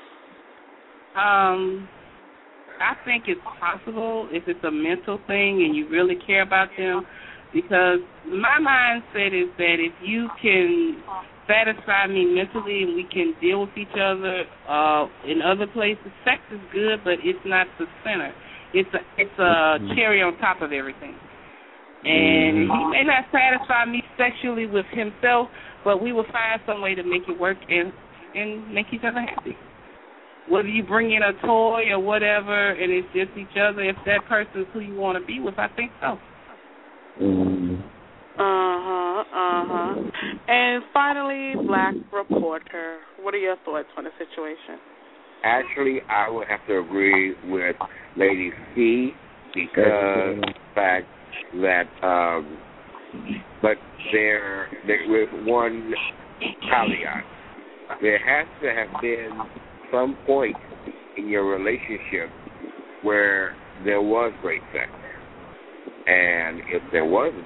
Um, I think it's possible if it's a mental thing and you really care about them, because my mindset is that if you can satisfy me mentally and we can deal with each other uh, in other places, sex is good, but it's not the center. It's a it's a cherry on top of everything. And he may not satisfy me sexually with himself, but we will find some way to make it work and and make each other happy. Whether you bring in a toy or whatever, and it's just each other, if that person's who you want to be with, I think so. Mm. Uh-huh, uh-huh. And finally, Black Reporter, what are your thoughts on the situation? Actually, I would have to agree with Lady C because, in fact, that, um, but there, there with one caveat. There has to have been some point in your relationship where there was great sex. And if there wasn't,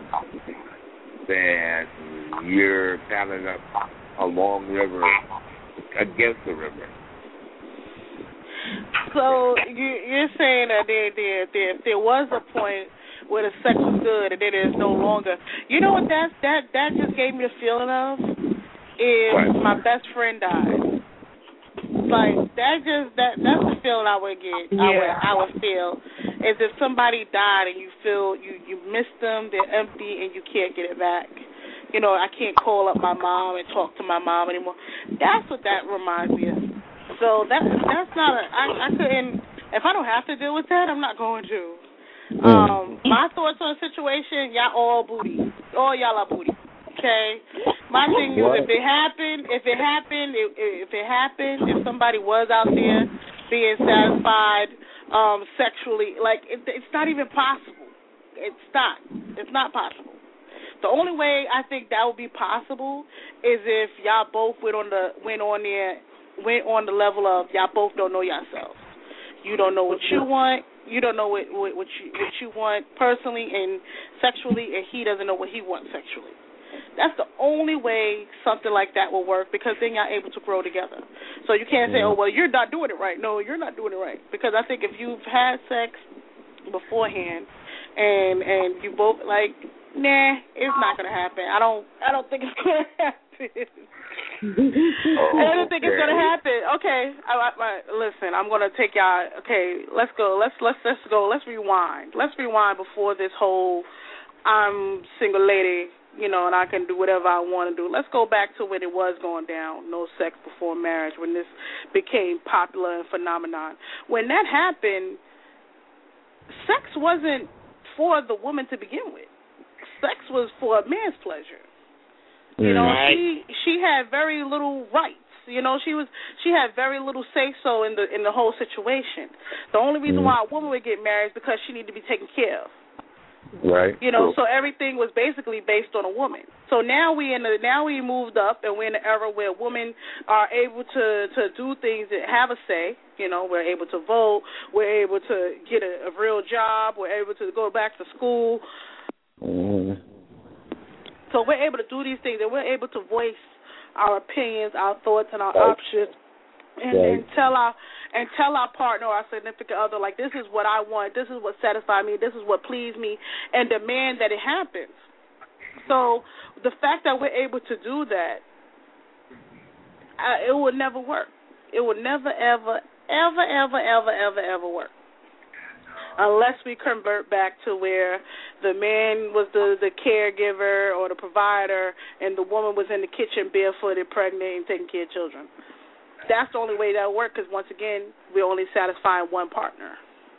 then you're paddling up a long river against the river. So you, you're saying that there, there, there, if there was a point where the sex was good and then there's no longer. You know what that that that just gave me the feeling of is what? My best friend died. Like that just that that's the feeling I would get. Yeah. I would I would feel is if somebody died and you feel you you miss them, they're empty and you can't get it back. You know, I can't call up my mom and talk to my mom anymore. That's what that reminds me of. So that that's not a I, I couldn't if I don't have to deal with that, I'm not going to. Um, my thoughts on the situation, y'all all booty. All y'all are booty. Okay? My thing is if it happened, if it happened, if, if it happened, if somebody was out there being satisfied um, sexually, like it, it's not even possible. It's not. It's not possible. The only way I think that would be possible is if y'all both went on the went on there went on the level of y'all both don't know yourselves. You don't know what you want. You don't know what what, what you what you want personally and sexually, and he doesn't know what he wants sexually. That's the only way something like that will work because then y'all able to grow together. So you can't say, oh, well, you're not doing it right. No, you're not doing it right. Because I think if you've had sex beforehand and and you both like, nah, it's not gonna happen. I don't I don't think it's gonna happen. oh, I don't think okay. it's gonna happen. Okay, I, I, I, listen, I'm gonna take y'all. Okay, let's go. Let's let's let's go. Let's rewind. Let's rewind before this whole I'm single lady, you know, and I can do whatever I want to do. Let's go back to when it was going down. No sex before marriage. When this became popular and phenomenon. When that happened, sex wasn't for the woman to begin with. Sex was for a man's pleasure. You know, right. she she had very little rights. You know, she was she had very little say so in the in the whole situation. The only reason mm. why a woman would get married is because she needed to be taken care of. Right. You know, cool. So everything was basically based on a woman. So now we in the now we moved up and we're in an era where women are able to, to do things that have a say. You know, we're able to vote, we're able to get a, a real job, we're able to go back to school. Mm. So we're able to do these things, and we're able to voice our opinions, our thoughts, and our right. options, and, right. and tell our and tell our partner, our significant other, like, this is what I want, this is what satisfies me, this is what pleases me, and demand that it happens. So the fact that we're able to do that, uh, it would never work. It would never, ever, ever, ever, ever, ever, ever work. Unless we convert back to where the man was the, the caregiver or the provider and the woman was in the kitchen barefooted, pregnant, and taking care of children. That's the only way that will work because, once again, we're only satisfying one partner.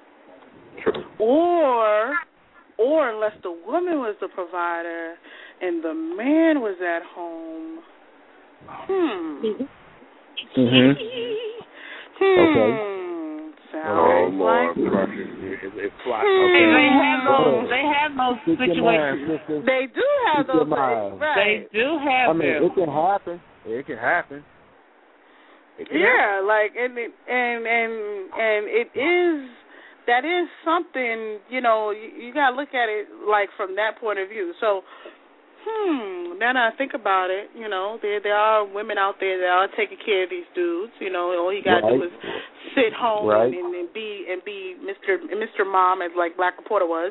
Or, or unless the woman was the provider and the man was at home. Hmm. Mm-hmm. hmm. Okay. Oh, Lord. Like, it's, it's flat. Hmm. Okay. They have those. They have those Keep situations. Mind, they do have Keep those. Things, right. They do have I mean, them. it can happen. It can happen. It can yeah, happen. like and it, and and and it is that is something. You know, you, you gotta look at it like from that point of view. So. Hmm. Now that I think about it, you know, there there are women out there that are taking care of these dudes. You know, all you gotta right. do is sit home right. and, and be and be Mister Mister Mom, as like Black Reporter was.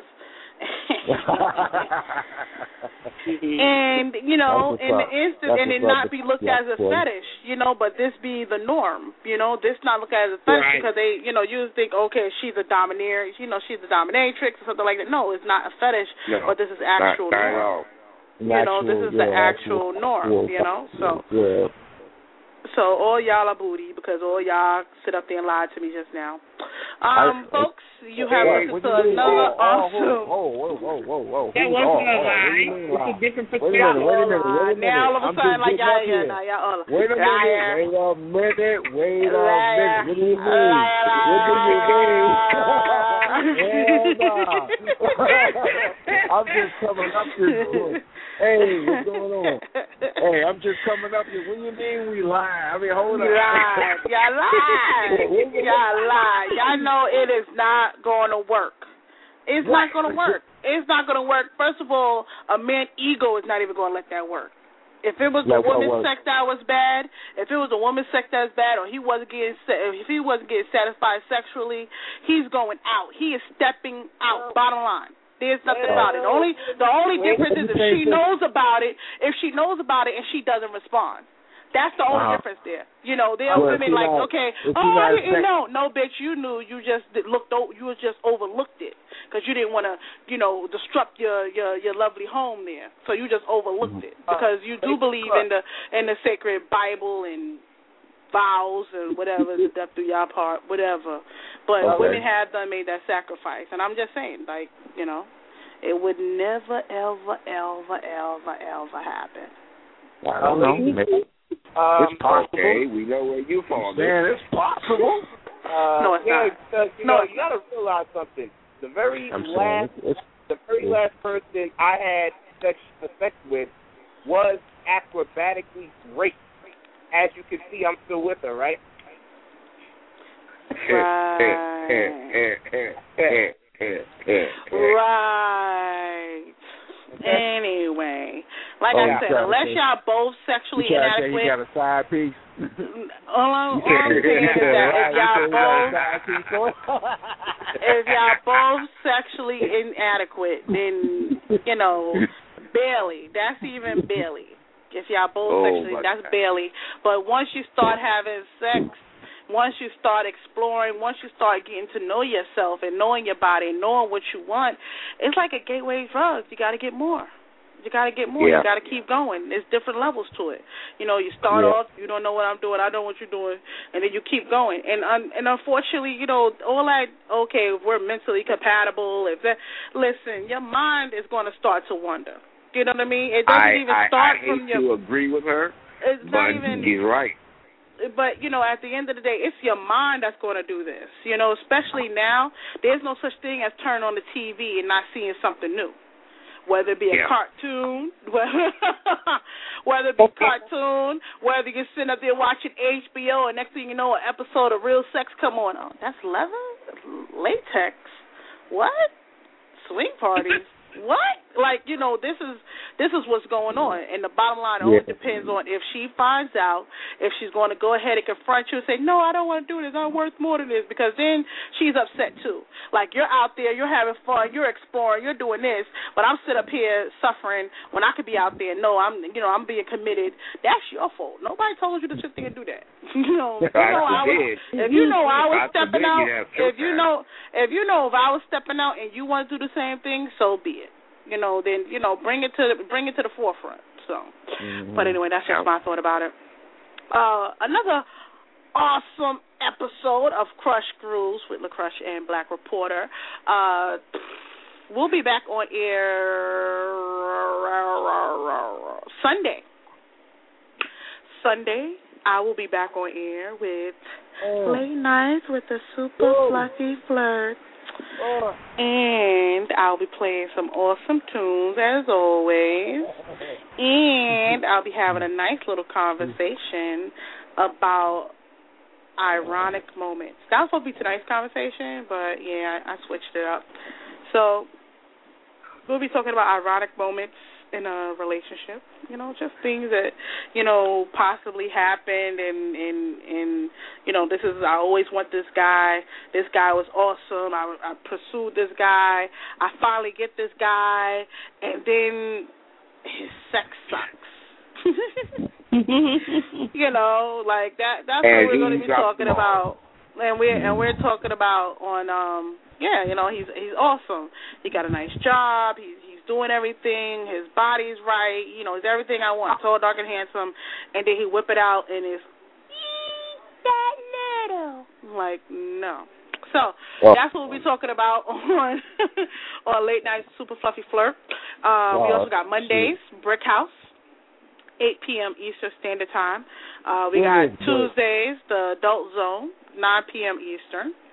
And you know, in the instant, and it not be looked at as a fetish, you know, but this be the norm, you know, this not looked at as a fetish right. because they, you know, you think, okay, she's a domineer, you know, she's a dominatrix or something like that. No, it's not a fetish, no, but this is actual not, not norm. at all. You know, this is yeah, the actual actual, norm, yeah, you know, so yeah. so all y'all are booty because all y'all sit up there and lied to me just now. Um, I, folks, you have listened to another oh, awesome. Whoa, whoa, whoa, whoa, whoa. That wasn't a oh, lie. Oh, it's a different perspective. Wait a minute, wait a minute, wait a minute. Now all of a sudden, like, y'all, yeah, yeah, y'all all. Wait a minute, liar. wait a minute, wait a Liar. minute. What do you mean? Liar. What do you mean? Hell nah. I'm just coming up here. Hey, what's going on? Hey, I'm just coming up here. What do you mean we lie? I mean, hold on. Lie. Y'all lie. Y'all lie. Y'all know it is not going to work. It's what? not going to work. It's not going to work. First of all, a man's ego is not even going to let that work. If it was yeah, a woman's sex that was bad, if it was a woman's sex that was bad, or he wasn't getting, if he wasn't getting satisfied sexually, he's going out. He is stepping out. Bottom line, there's nothing about it. The only, the only difference is if she knows about it. If she knows about it and she doesn't respond, that's the only uh-huh. difference there. You know, there are well, women like, not, okay, oh, I didn't know. No, bitch, you knew. You just looked. You just overlooked it because you didn't want to, you know, disrupt your, your your lovely home there. So you just overlooked it because you do believe in the in the sacred Bible and vows and whatever, the death do y'all part, whatever. But okay. women have done made that sacrifice, and I'm just saying, like, you know, it would never, ever, ever, ever, ever happen. I don't know. Maybe. Um, it's possible. Okay, we know where you fall. Man, it's possible. Uh, no, it's yeah, not. Because, you no, know, you got to realize something. The very I'm last, it's, the very last person I had sex, sex with was acrobatically raped. As you can see, I'm still with her, right? Right. Right. Anyway, like oh, I said, unless say, y'all both sexually you inadequate. Say you got a side piece. All I'm, all I'm saying is that if y'all both, if y'all both sexually inadequate, then you know, barely. That's even barely. If y'all both oh, sexually, that's God. barely. But once you start having sex. Once you start exploring, once you start getting to know yourself and knowing your body and knowing what you want, it's like a gateway drug. You got to get more. You got to get more. Yeah. You got to keep going. There's different levels to it. You know, you start yeah. off, you don't know what I'm doing, I know what you're doing, and then you keep going. And un- and unfortunately, you know, all that, okay, if we're mentally compatible, if that, listen, your mind is going to start to wander. You know what I mean? It doesn't I, even I, start I hate from your... to agree with her, it's but not even, he's right. But, you know, at the end of the day, it's your mind that's going to do this. You know, especially now, there's no such thing as turn on the T V and not seeing something new. Whether it be a yeah. cartoon, whether it be a cartoon, whether you're sitting up there watching H B O and next thing you know, an episode of Real Sex come on. Oh, that's leather? Latex? What? Swing parties? What? Like, you know, this is this is what's going on. And the bottom line always yeah. depends on if she finds out, if she's going to go ahead and confront you and say, no, I don't want to do this. I'm worth more than this. Because then she's upset, too. Like, you're out there, you're having fun, you're exploring, you're doing this, but I'm sitting up here suffering when I could be out there. No, I'm, you know, I'm being committed. That's your fault. Nobody told you to sit there and do that. you know, you know I was, if you know I was stepping out, if you know, if you know if I was stepping out and you want to do the same thing, so be it. You know, then you know, bring it to the, bring it to the forefront. So, mm-hmm. but anyway, that's just my thought about it. Uh, another awesome episode of Crush Grooves with LaCrush and Black Reporter. Uh, we'll be back on air Sunday. Sunday, I will be back on air with oh. Late Nights with the Super oh. Fluffy Flirt. Oh. And I'll be playing some awesome tunes as always. And I'll be having a nice little conversation about ironic moments. That was supposed to be tonight's conversation, but yeah, I, I switched it up. So we'll be talking about ironic moments in a relationship, you know, just things that, you know, possibly happened and, and, and you know, this is, I always want this guy, this guy was awesome, I, I pursued this guy, I finally get this guy, and then his sex sucks. you know, like that, that's and what we're going to be talking about, and we're, and we're talking about on, um, yeah, you know, he's, he's awesome, he got a nice job, he's, doing everything, his body's right, you know, he's everything I want, tall, dark, and handsome, and then he whip it out and it's that little. Like, no. So, well, that's what we'll be talking about on on Late Night Super Fluffy Flirt. Uh, well, we also got Mondays, Brick House, eight p.m. Eastern Standard Time. Uh, we got Tuesdays, the Adult Zone, nine p.m. Eastern.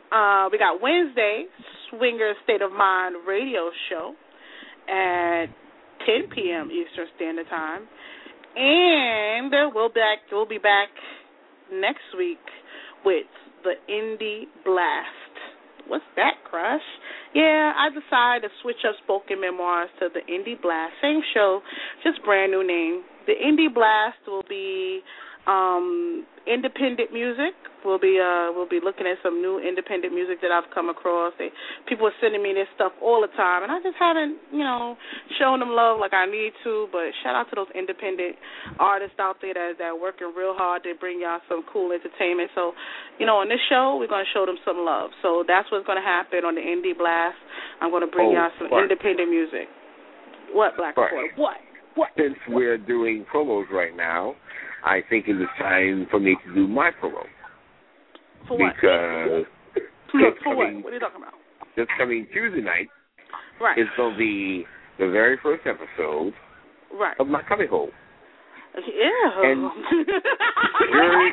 Uh, we got Wednesday, Swinger State of Mind radio show at ten p.m. Eastern Standard Time. And we'll back. We'll be back next week with the Indie Blast. What's that, Crush? Yeah, I decided to switch up Spoken Memoirs to the Indie Blast. Same show, just brand new name. The Indie Blast will be um, independent music. We'll be uh, we'll be looking at some new independent music that I've come across. They, people are sending me this stuff all the time, and I just haven't, you know, shown them love like I need to. But shout out to those independent artists out there that that are working real hard to bring y'all some cool entertainment. So, you know, on this show, we're going to show them some love. So that's what's going to happen on the Indie Blast. I'm going to bring oh, y'all some what? independent music. What, Black Reporter? What? What? Since we're doing promos right now, I think it is time for me to do my promo. For what? Because Look, for coming, what? What are you talking about? This coming Tuesday night right. is going to be the very first episode right. of my Cubby Hole. Yeah. And during,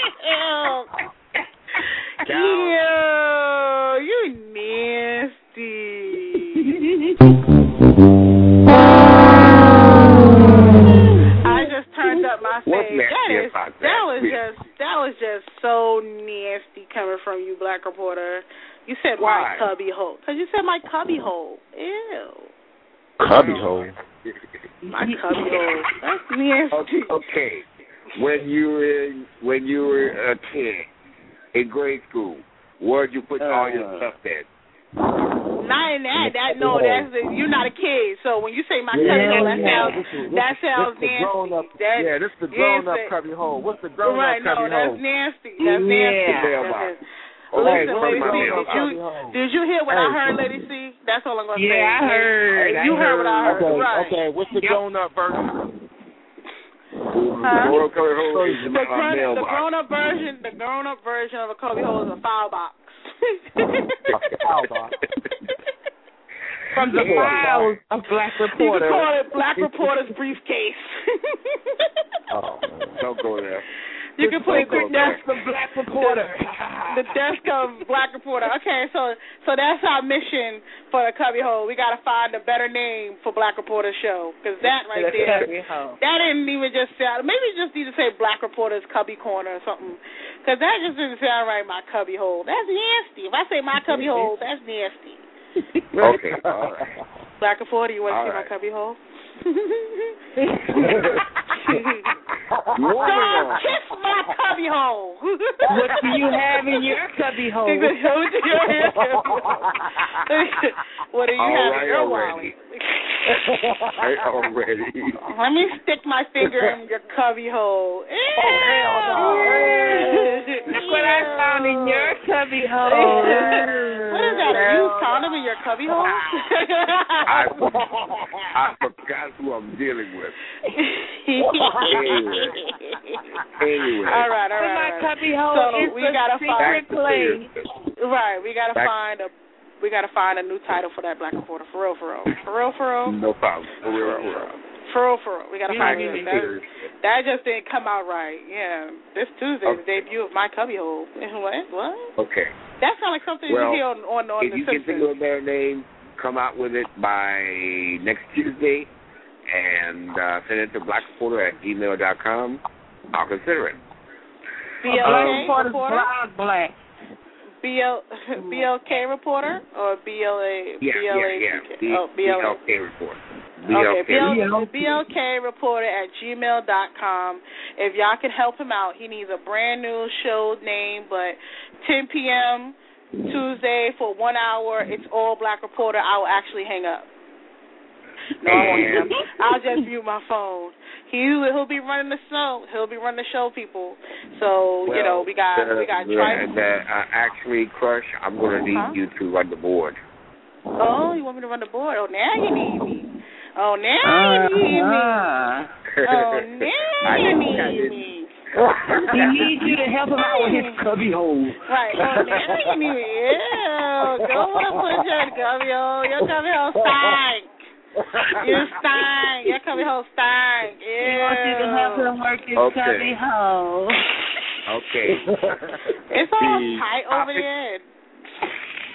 Ew, you nasty. I just turned up my face. That, is, that, that was just that was just so nasty coming from you, Black Reporter. You said Why? my cubby hole. Because you said my cubby hole. Ew. Cubby hole. My cubby hole. That's nasty. Okay. When you were in, when you were a kid in grade school, where'd you put uh, all your stuff in? Not in that. That no, that's the, you're not a kid. So when you say my cubby yeah, hole, that yeah. sounds this is, this that is, sounds this nasty. Grown up, that, yeah, this is the grown up yes, cubby hole. What's the grown right, up cubby no, hole? That's nasty. That's nasty. Yeah. Listen, Okay, Lady C, did you, did you hear what hey. I heard, Lady C? That's all I'm going to yeah, say. Yeah, I heard. You I heard heard. what I heard. Okay, right. okay. What's the Yep. grown up version? Huh? The grown, the, grown, the grown up version, the grown up version of a cubby hole is a file box. File box. From the files of Black Reporter. You can call it Black Reporter's briefcase. Oh, don't go there. You can put it the desk of Black Reporter. The, the desk of Black Reporter. Okay, so so that's our mission for the cubby hole. We got to find a better name for Black Reporter show, because that right the there, that didn't even just sound. Maybe we just need to say Black Reporter's cubby corner or something, because that just didn't sound right. My cubby hole. That's nasty. If I say my cubby hole, that's nasty. Okay, all right. Black Reporter, you want to all see right. my cubby hole? Don't kiss my cubby hole. What do you have in your cubby hole? What do you All have right, in your already. wallet? Right already. Let me stick my finger in your cubby hole. Ew. Oh, hell no. Look what I found in your cubby hole. What is that? Are you condom in your cubby hole? I, I forgot who I'm dealing with. Anyway. Anyway. All right, all right. In my all right. cubby hole so is we the gotta secret find, place. Right, we gotta Back. find a we gotta find a new title for that Black Reporter. For real, for real. For real, for real. No problem. For real, for real. For real, for real. We gotta find Yeah, it. That, that just didn't come out right. Yeah. This Tuesday is the debut of my cubby hole. What? What? Okay. That sounds like something Well, you hear on on, on if the you get to know their name, come out with it by next Tuesday and uh, send it to black reporter at gmail dot com. I'll consider it. B L K um, reporter? Black. B L B L K reporter or B L A Yeah, B L A yeah, yeah. B- oh, B L A. B L K report. Okay, B L K. B L K reporter at gmail dot com. If y'all can help him out, he needs a brand new show name, but ten p.m. Tuesday for one hour, it's all Black Reporter. I will actually hang up. No, I won't. I'll just mute my phone. He he'll be running the show. He'll be running the show, people. So Well, you know we got the, we got the, tri- the, uh, actually, Crush, I'm going to need Huh? you to run the board. Oh, you want me to run the board? Oh, now you need me. Oh, now you need me. Oh, now you need me. He needs you to help him out with his cubby hole. Right. Oh, now you need me. Ew. Go and put your cubby hole. Your cubby hole stank. You stank. Your cubby hole stank. Ew. He wants you to help him work his Okay. cubby hole. Okay. It's all The tight over topic- there.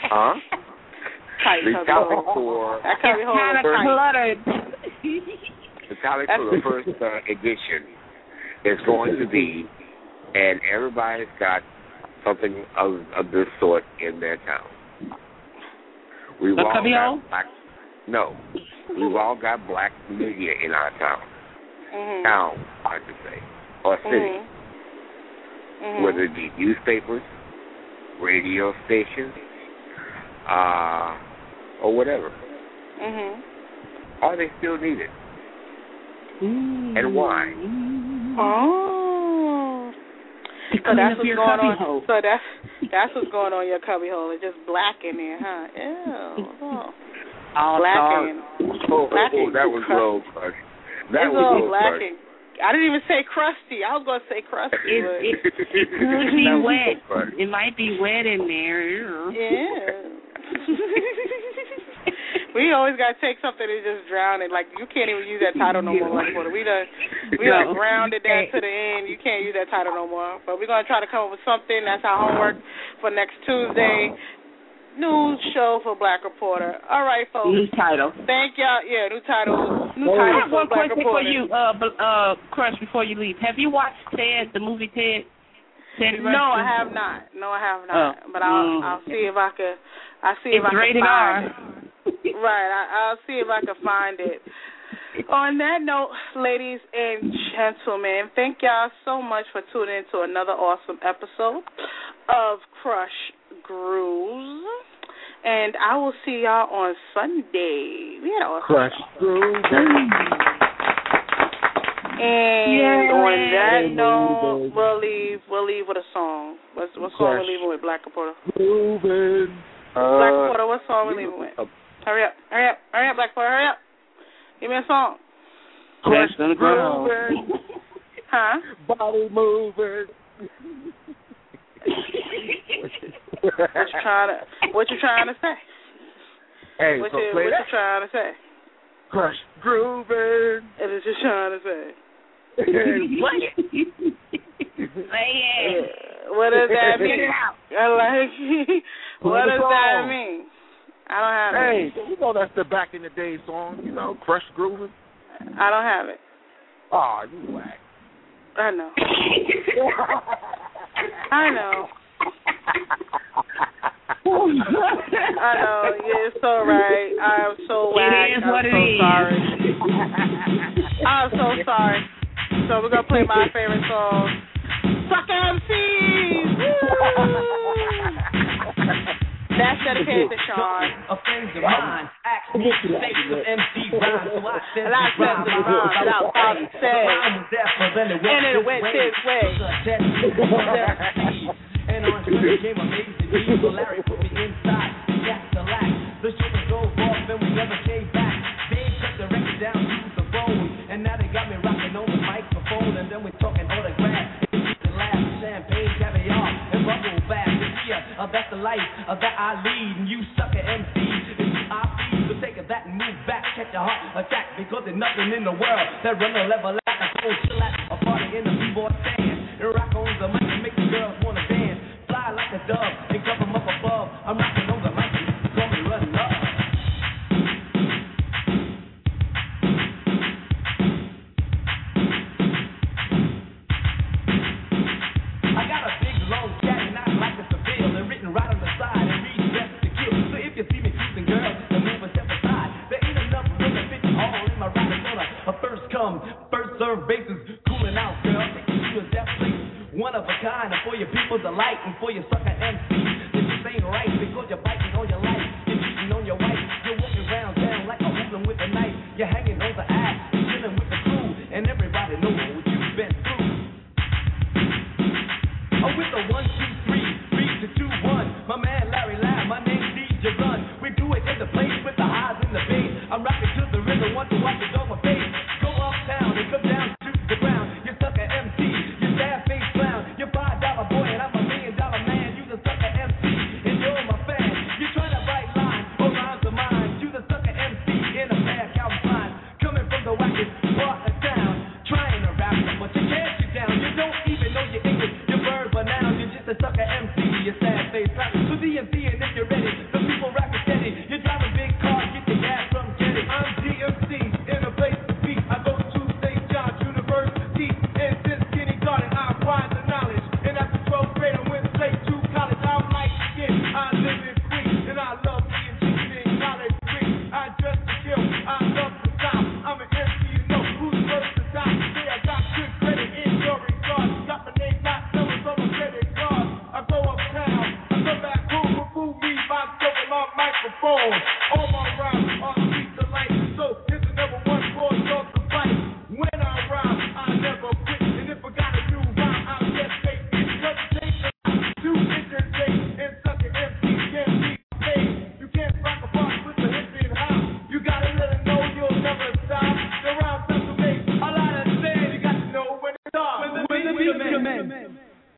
Huh? Tight The cubby topic hole. for That cubby hole Kind is of tight. cluttered. the topic for the first uh, edition is going to be, and everybody's got something of, of this sort in their town. We've The all cubby got hole? black. No, we've all got black media in our town. Mm-hmm. Town, I should say, or city. Mm-hmm. Mm-hmm. Whether it be newspapers, radio stations, uh, or whatever. Mhm. Are they still needed? Mm. And why? Oh. To So clean that's up what's your going cubby on. hole. So that's that's what's going on in your cubby hole. It's just black in there, huh? Ew. Oh. All Black dark. and Oh, black oh, and that was crust- low, Crush. That It's was all low, black Crush. and I didn't even say crusty. I was going to say crusty. It, but it, it could be That was wet. low, Crush. It might be wet in there. Yeah. We always got to take something and just drown it. Like, you can't even use that title no more. Like, we done, we done No. grounded that to the end. You can't use that title no more. But we're going to try to come up with something. That's our homework for next Tuesday. New show for Black Reporter. All right, folks. New title. Thank y'all. Yeah, new title. New I title have for one Black question for Reporter. you, uh, b- uh, Crush, before you leave. Have you watched Ted, the movie Ted? Ted No, I have not. No, I have not. Oh. But I'll Mm. I'll see if I can. I'll see if It's I can rated find R. it. Right. I, I'll see if I can find it. On that note, ladies and gentlemen, thank y'all so much for tuning in to another awesome episode of Crush Grooves. And I will see y'all on Sunday. We had an awesome Crush Grooves. And Yeah. on that Baby, note, baby. we'll leave. We'll leave with a song. What's what song Crush. we're leaving with? Black Reporter. Grooving. Black Uh, Reporter. What song we leaving with? Hurry up! Hurry up! Hurry up, Black Reporter! Hurry up! Give me a song. Crush That's gonna grow. Grooving. Huh? Body moving. What you trying to? What you trying to say? Hey, What so you play What that. you trying to say? Crush Grooving. What is you trying to say? Play it. Say it. Uh, what does that mean? Get it out. I like. What Play the does that song. mean? I don't have Hey, it. you know that's the back in the day song, you know, Crush Grooving. I don't have it. Aw, oh, you whack. I know. I know. I know. Yeah, it's all right. I am so whack. It is I'm what so it is. sorry. I'm so sorry. So we're gonna play my favorite song. Suck M Cs. That's dedicated to Sean. A friend of mine asked me to say some M C rhymes, so I said And I some said some rhymes rhymes without without saying. saying. The rhyme was there, but then it went And it this went way. this way. So I said, and on Sunday came amazing news, so Larry put me inside. Yes, the lack. The show was so off and we never came back. They shut the record down to the bone, and now they got me rocking on the microphone, and then we talking autographs. Champagne, caviar, and bubble bath. Yeah, uh, that's the life uh, that I lead, and you sucker M Cs. If you I feed, so take that and move back, catch a heart attack, because there's nothing in the world that run a level like a cold chill at a party in the b-boy stand. And rock on the mic and make the girls wanna dance. Fly like a dove and cover them up above. I'm rocking on the mic and you call me Run Love. I got a big long cat and I like it to feel. They're written right on the side and read best to kill. So if you see me cruising, girl, then move a step aside. There ain't enough room to fit all in my ride. It's on a, a first come, first serve basis. Cooling out, girl, take you to a death place. One of a kind, and for your people's delight, and for your sucker